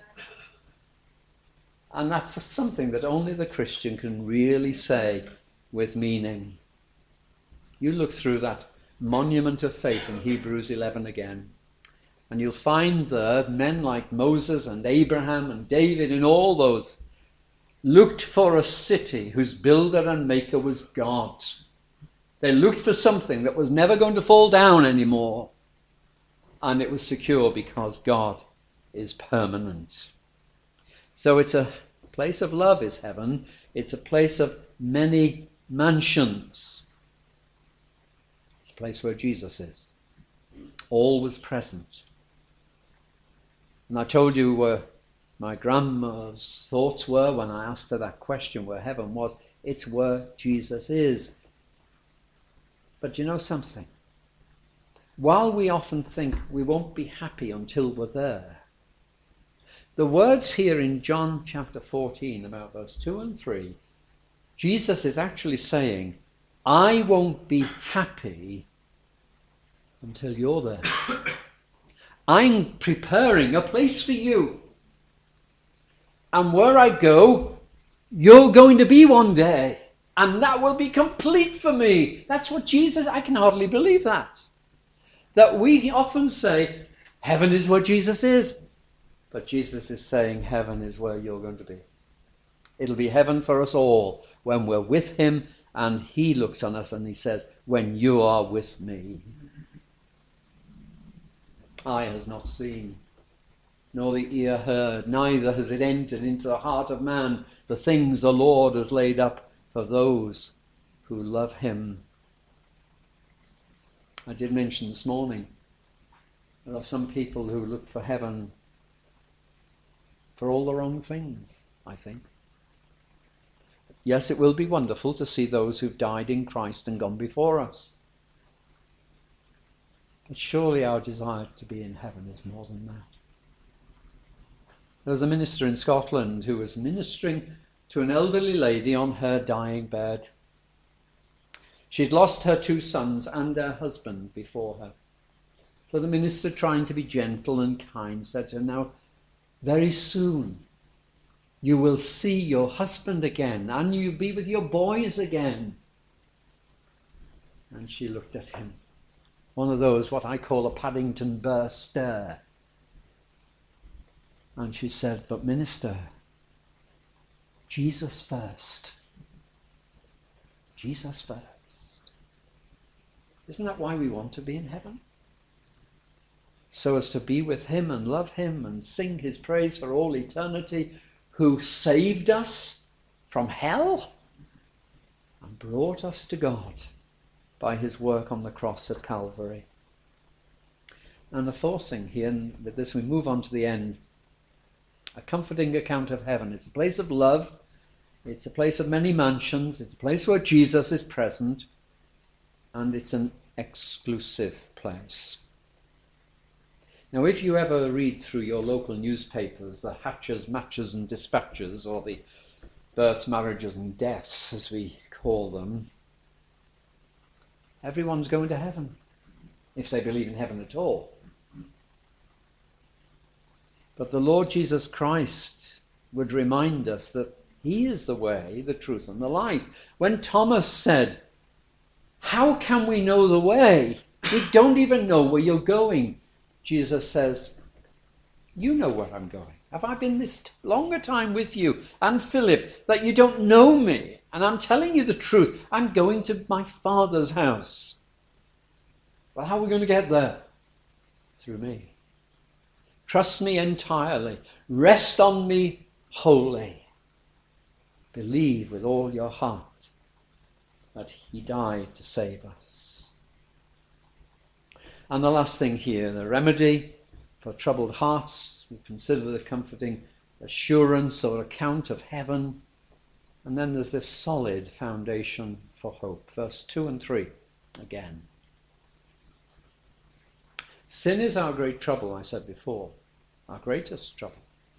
And that's something that only the Christian can really say with meaning. You look through that monument of faith in Hebrews 11 again, and you'll find there men like Moses and Abraham and David and all those looked for a city whose builder and maker was God. They looked for something that was never going to fall down anymore, and it was secure because God is permanent. So it's a place of love is heaven. It's a place of many mansions. It's a place where Jesus is, always present. And I told you where my grandma's thoughts were when I asked her that question, where heaven was. It's where Jesus is. But you know something? While we often think we won't be happy until we're there, the words here in John chapter 14, about verse 2 and 3, Jesus is actually saying, I won't be happy until you're there. I'm preparing a place for you. And where I go, you're going to be one day. And that will be complete for me. That's what Jesus, I can hardly believe that. That we often say, heaven is where Jesus is. But Jesus is saying, heaven is where you're going to be. It'll be heaven for us all when we're with him and he looks on us and he says, when you are with me. Eye has not seen, nor the ear heard, neither has it entered into the heart of man the things the Lord has laid up for those who love him. I did mention this morning, there are some people who look for heaven for all the wrong things, I think. Yes, it will be wonderful to see those who've died in Christ and gone before us. But surely our desire to be in heaven is more than that. There was a minister in Scotland who was ministering to an elderly lady on her dying bed. She'd lost her 2 sons and her husband before her. So the minister, trying to be gentle and kind, said to her, now, very soon you will see your husband again and you'll be with your boys again. And she looked at him. One of those, what I call a Paddington Bear stare. And she said, but minister, Jesus first. Jesus first. Isn't that why we want to be in heaven? So as to be with him and love him and sing his praise for all eternity, who saved us from hell and brought us to God by his work on the cross at Calvary. And the fourth thing here, and with this we move on to the end, a comforting account of heaven. It's a place of love. It's a place of many mansions. It's a place where Jesus is present. And it's an exclusive place. Now, if you ever read through your local newspapers, the hatches, matches and dispatches, or the births, marriages and deaths, as we call them, everyone's going to heaven, if they believe in heaven at all. But the Lord Jesus Christ would remind us that he is the way, the truth, and the life. When Thomas said, how can we know the way? We don't even know where you're going. Jesus says, you know where I'm going. Have I been this longer time with you and Philip that you don't know me? And I'm telling you the truth. I'm going to my Father's house. But how are we going to get there? Through me. Trust me entirely. Rest on me wholly. Believe with all your heart that he died to save us. And the last thing here, the remedy for troubled hearts, we consider the comforting assurance or account of heaven. And then there's this solid foundation for hope. Verse 2 and 3 again. Sin is our great trouble, I said before, our greatest trouble.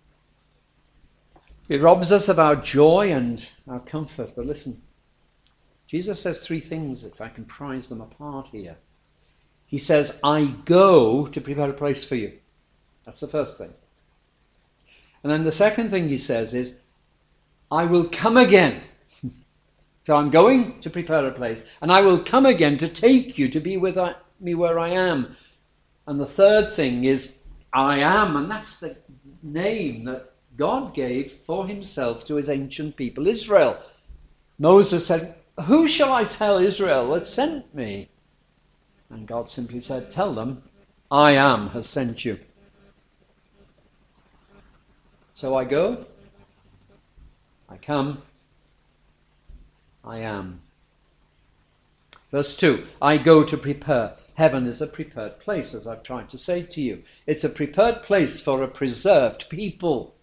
It robs us of our joy and our comfort. But listen, Jesus says three things, if I can prize them apart here. He says, I go to prepare a place for you. That's the first thing. And then the second thing he says is, I will come again. So I'm going to prepare a place, and I will come again to take you to be with me where I am. And the third thing is, I am, and that's the name that God gave for himself to his ancient people, Israel. Moses said, who shall I tell Israel that sent me? And God simply said, tell them, I am has sent you. So I go, I come, I am. Verse 2, I go to prepare. Heaven is a prepared place, as I've tried to say to you. It's a prepared place for a preserved people.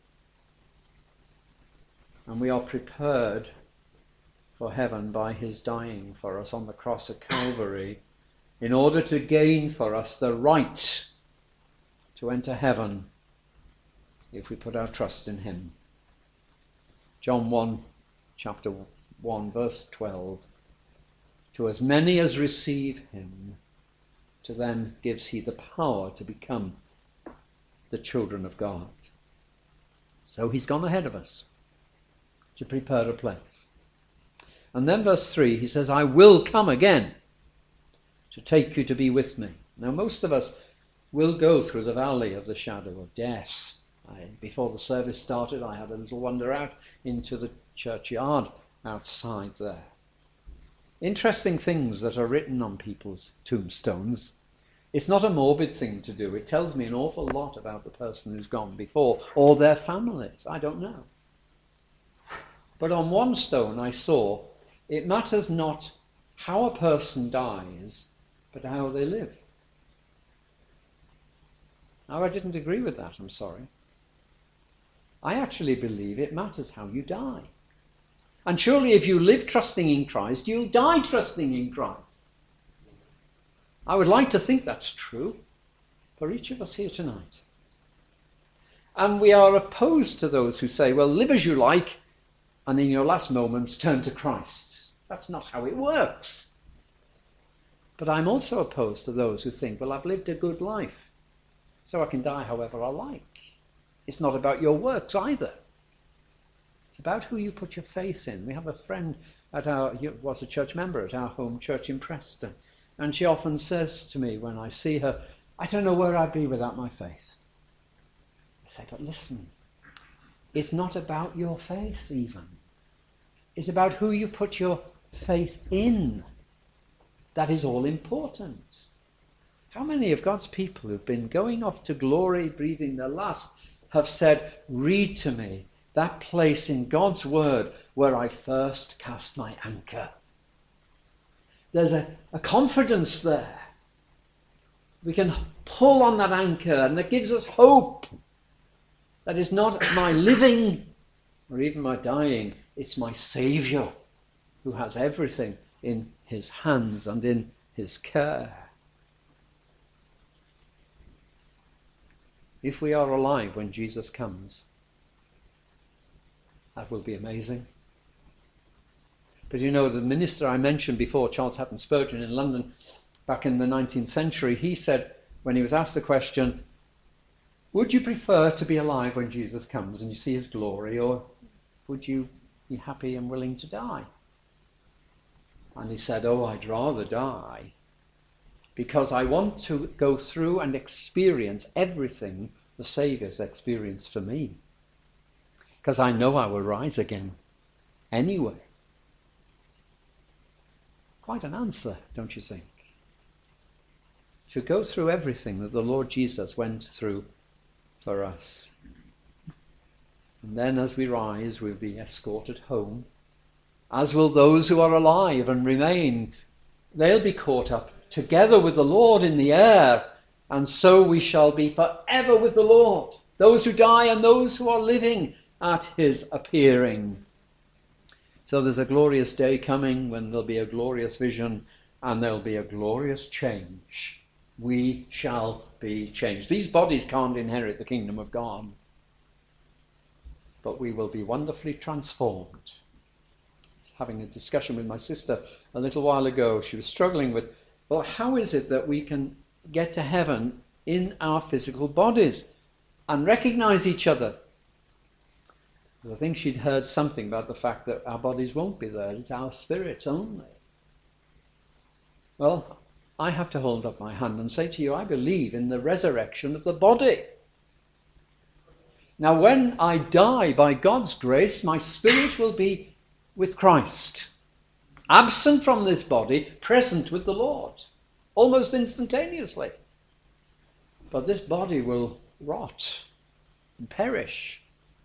And we are prepared for heaven by his dying for us on the cross of Calvary, in order to gain for us the right to enter heaven if we put our trust in him. John 1, chapter 1, verse 12. To as many as receive him, to them gives he the power to become the children of God. So he's gone ahead of us to prepare a place. And then verse 3, he says, I will come again to take you to be with me. Now most of us will go through the valley of the shadow of death. Before the service started, I had a little wander out into the churchyard outside there. Interesting things that are written on people's tombstones. It's not a morbid thing to do. It tells me an awful lot about the person who's gone before, or their families. I don't know. But on one stone I saw, it matters not how a person dies, but how they live. Now, I didn't agree with that, I'm sorry. I actually believe it matters how you die. And surely if you live trusting in Christ, you'll die trusting in Christ. I would like to think that's true for each of us here tonight. And we are opposed to those who say, well, live as you like, and in your last moments turn to Christ. That's not how it works. But I'm also opposed to those who think, well, I've lived a good life, so I can die however I like. It's not about your works either. It's about who you put your faith in. We have a friend who was a church member at our home church in Preston, and she often says to me when I see her, I don't know where I'd be without my faith. I say, but listen, it's not about your faith even. It's about who you put your faith in. That is all important. How many of God's people who've been going off to glory, breathing their last, have said, read to me that place in God's word where I first cast my anchor. There's a confidence there. We can pull on that anchor, and it gives us hope. That is not my living or even my dying. It's my Saviour who has everything in his hands and in his care. If we are alive when Jesus comes, that will be amazing. But you know, the minister I mentioned before, Charles Hatton Spurgeon in London, back in the 19th century, he said, when he was asked the question, would you prefer to be alive when Jesus comes and you see his glory, or would you be happy and willing to die? And he said, oh, I'd rather die, because I want to go through and experience everything the Saviour's experienced for me. Because I know I will rise again anyway. Quite an answer, don't you think? To go through everything that the Lord Jesus went through for us. And then as we rise, we'll be escorted home, as will those who are alive and remain. They'll be caught up together with the Lord in the air, and so we shall be forever with the Lord, those who die and those who are living at his appearing. So there's a glorious day coming when there'll be a glorious vision and there'll be a glorious change. We shall be changed. These bodies can't inherit the kingdom of God, but we will be wonderfully transformed. I was having a discussion with my sister a little while ago. She was struggling with, well, how is it that we can get to heaven in our physical bodies and recognize each other? Because I think she'd heard something about the fact that our bodies won't be there. It's our spirits only. Well, I have to hold up my hand and say to you, I believe in the resurrection of the body. Now, when I die, by God's grace, my spirit will be with Christ, absent from this body, present with the Lord, almost instantaneously. But this body will rot and perish.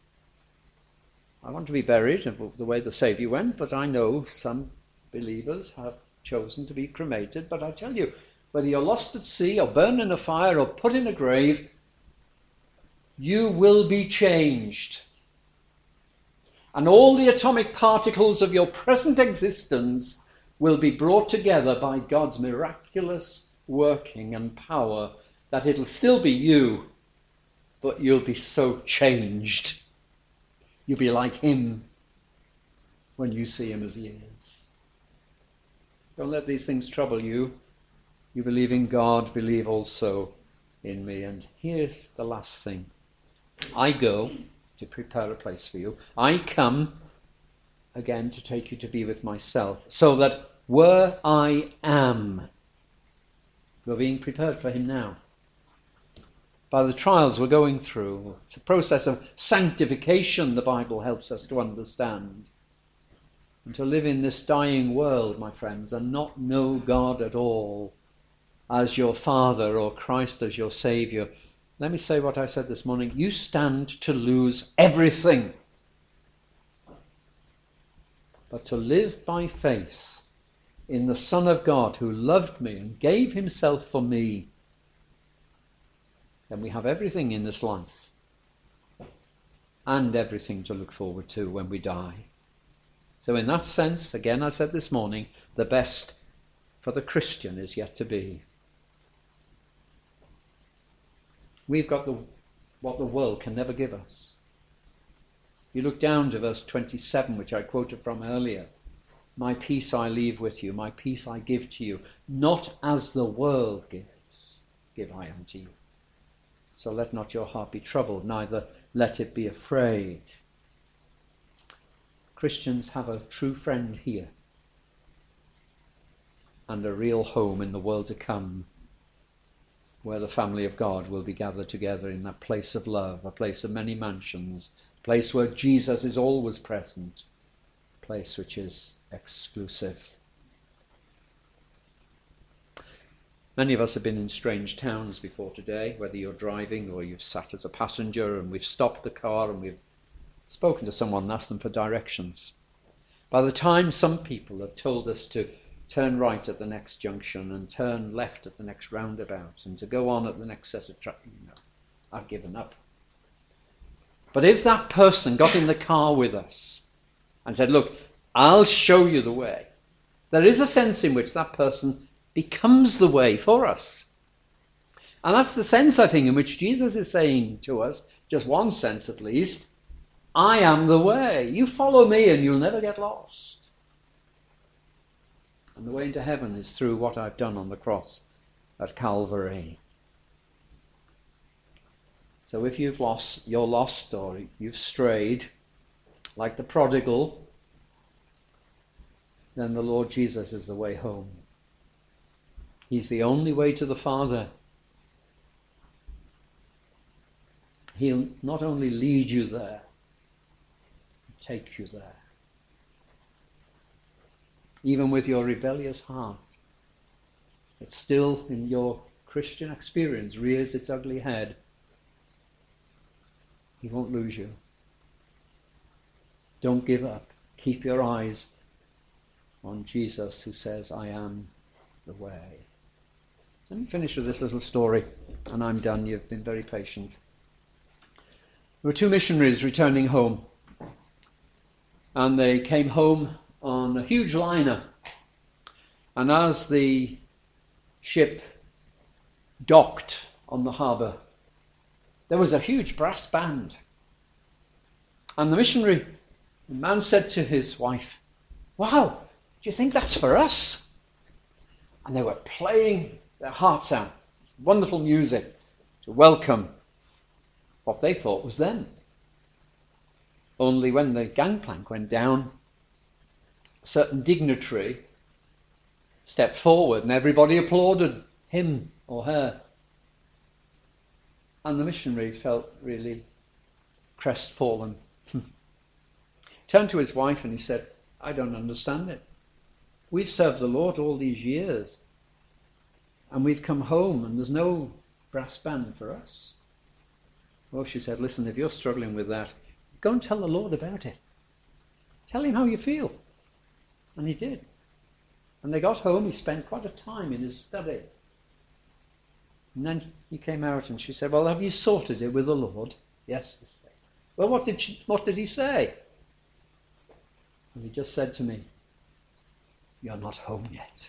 I want to be buried the way the Saviour went, but I know some believers have chosen to be cremated. But I tell you, whether you're lost at sea or burned in a fire or put in a grave, you will be changed. And all the atomic particles of your present existence will be brought together by God's miraculous working and power, that it'll still be you, but you'll be so changed. You'll be like him when you see him as he is. Don't let these things trouble you. You believe in God, believe also in me. And here's the last thing. I go to prepare a place for you. I come again to take you to be with myself, so that where I am, you're being prepared for him now. By the trials we're going through, it's a process of sanctification the Bible helps us to understand. And to live in this dying world, my friends, and not know God at all as your Father or Christ as your Saviour, let me say what I said this morning. You stand to lose everything. But to live by faith in the Son of God who loved me and gave himself for me, then we have everything in this life and everything to look forward to when we die. So in that sense, again I said this morning, the best for the Christian is yet to be. We've got what the world can never give us. You look down to verse 27, which I quoted from earlier. My peace I leave with you, my peace I give to you, not as the world gives, give I unto you. So let not your heart be troubled, neither let it be afraid. Christians have a true friend here and a real home in the world to come, where the family of God will be gathered together in that place of love, a place of many mansions, a place where Jesus is always present, a place which is exclusive. Many of us have been in strange towns before today, whether you're driving or you've sat as a passenger and we've stopped the car and we've spoken to someone and asked them for directions. By the time some people have told us to turn right at the next junction and turn left at the next roundabout and to go on at the next set of traffic, I've given up. But if that person got in the car with us and said, look, I'll show you the way, there is a sense in which that person becomes the way for us. And that's the sense, I think, in which Jesus is saying to us, just one sense at least, I am the way. You follow me and you'll never get lost. And the way into heaven is through what I've done on the cross at Calvary. So if you're lost or you've strayed, like the prodigal, then the Lord Jesus is the way home. He's the only way to the Father. He'll not only lead you there, take you there. Even with your rebellious heart, it still, in your Christian experience, rears its ugly head. He won't lose you. Don't give up. Keep your eyes on Jesus, who says, I am the way. Let me finish with this little story, and I'm done. You've been very patient. There were two missionaries returning home, and they came home on a huge liner. And as the ship docked on the harbour, there was a huge brass band. And the missionary man said to his wife, "Wow, do you think that's for us?" And they were playing their hearts out. Wonderful music to welcome what they thought was them. Only when the gangplank went down, a certain dignitary stepped forward and everybody applauded him or her. And the missionary felt really crestfallen. Turned to his wife and he said, "I don't understand it. We've served the Lord all these years and we've come home and there's no brass band for us." Well, she said, "Listen, if you're struggling with that, go and tell the Lord about it. Tell him how you feel." And he did. And they got home. He spent quite a time in his study. And then he came out and she said, "Well, have you sorted it with the Lord?" "Yes," he said. "Well, what did he say?" And he just said to me, "You're not home yet.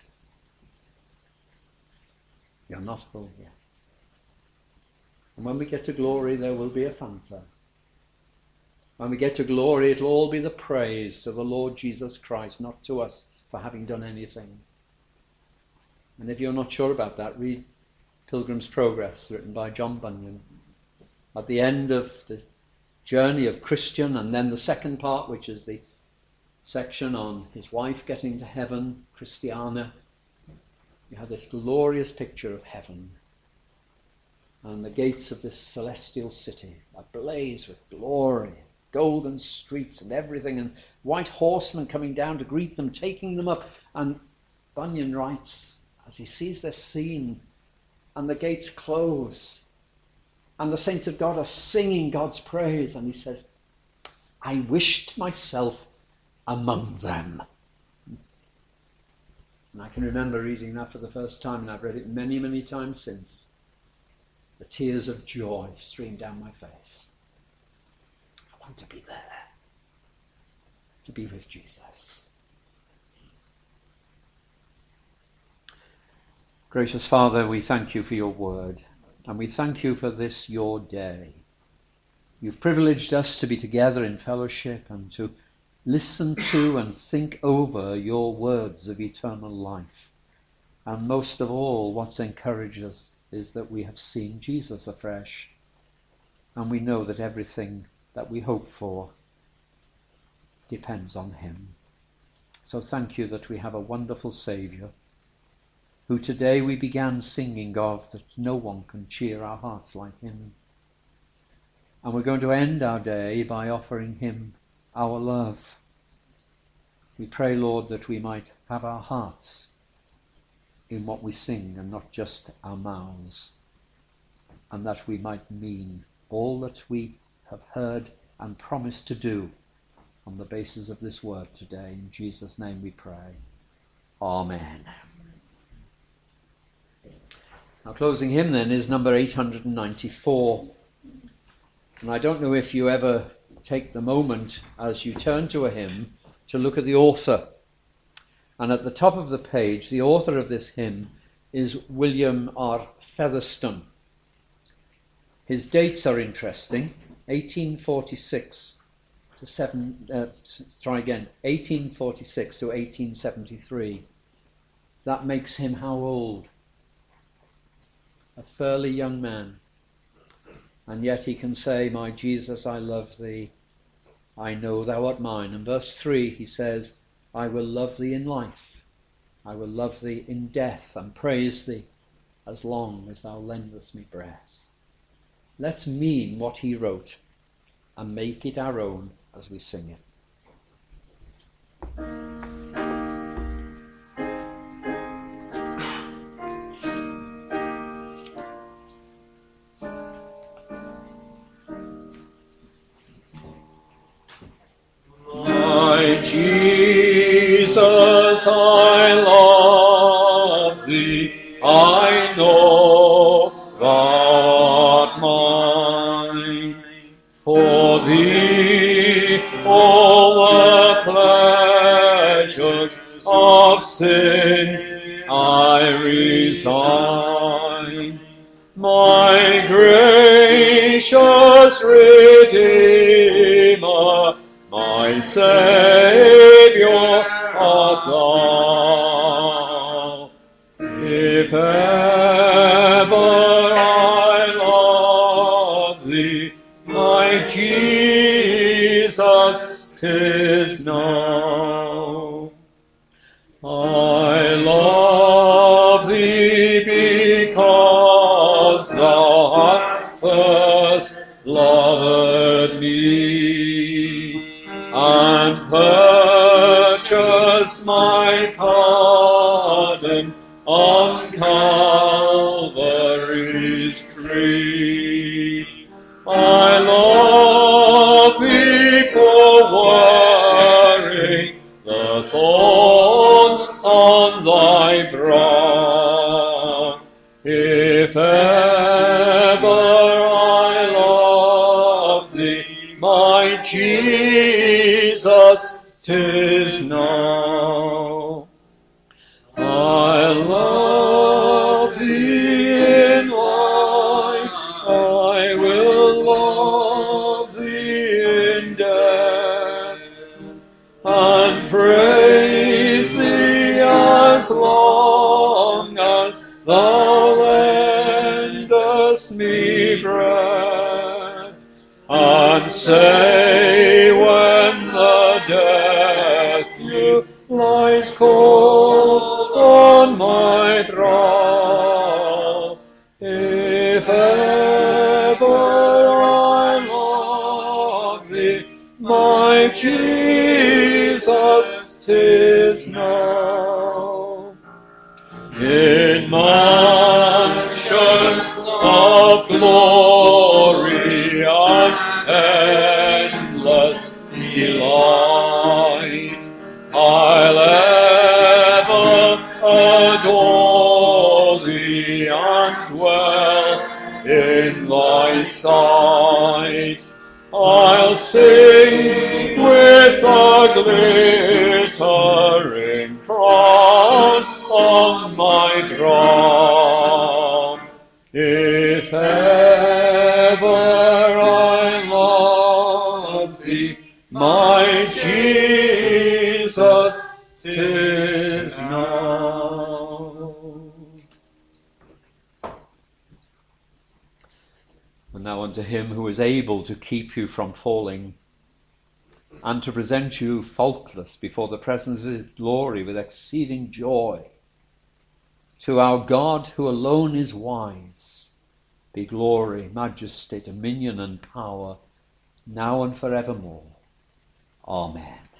You're not home yet." And when we get to glory, there will be a fanfare. When we get to glory, it'll all be the praise to the Lord Jesus Christ, not to us for having done anything. And if you're not sure about that, read Pilgrim's Progress, written by John Bunyan. At the end of the journey of Christian, and then the second part, which is the section on his wife getting to heaven, Christiana, you have this glorious picture of heaven and the gates of this celestial city ablaze with glory, golden streets and everything, and white horsemen coming down to greet them, taking them up. And Bunyan writes, as he sees this scene and the gates close and the saints of God are singing God's praise, and he says, "I wished myself among them." And I can remember reading that for the first time, and I've read it many, many times since. The tears of joy streamed down my face. I want to be there, to be with Jesus. Gracious Father, we thank you for your word, and we thank you for this, your day. You've privileged us to be together in fellowship and to listen to and think over your words of eternal life. And most of all, what's encouraged us is that we have seen Jesus afresh, and we know that everything that we hope for depends on him. So thank you that we have a wonderful Saviour, who today we began singing of, that no one can cheer our hearts like him. And we're going to end our day by offering him our love. We pray, Lord, that we might have our hearts in what we sing and not just our mouths, and that we might mean all that we have heard and promised to do on the basis of this word today. In Jesus' name we pray. Amen. Our closing hymn then is number 894. And I don't know if you ever take the moment as you turn to a hymn to look at the author. And at the top of the page, the author of this hymn is William R. Featherstone. His dates are interesting. 1846 to 1846 to 1873. That makes him how old? A fairly young man. And yet he can say, "My Jesus, I love thee. I know thou art mine." And verse 3, he says, "I will love thee in life. I will love thee in death and praise thee as long as thou lendest me breath." Let's mean what he wrote and make it our own as we sing it. Jesus, I love thee, I know thou art mine. For thee all the pleasures of sin I resign. My gracious Redeemer, my Saviour art thou. If ever I love thee, my Jesus, 'tis now. I love thee because thou hast first loved me, and purchased my pardon on Calvary's tree. I love thee for wearing the thorns on thy brow. If ever I love thee, my Jesus, 'tis now. I love thee in life, I will love thee in death, and praise thee as long as thou lendest me breath, and say when the death dew lies cold on my brow, if ever I love thee, my Jesus, 'tis now. In mansions of glory and endless delight, I'll ever adore thee and dwell in thy sight. I'll sing with a glittering crown on my brow. If ever I love thee, my Jesus, 'tis now. And now unto him who is able to keep you from falling, and to present you faultless before the presence of his glory with exceeding joy, to our God who alone is wise, be glory, majesty, dominion, and power, now and forevermore. Amen.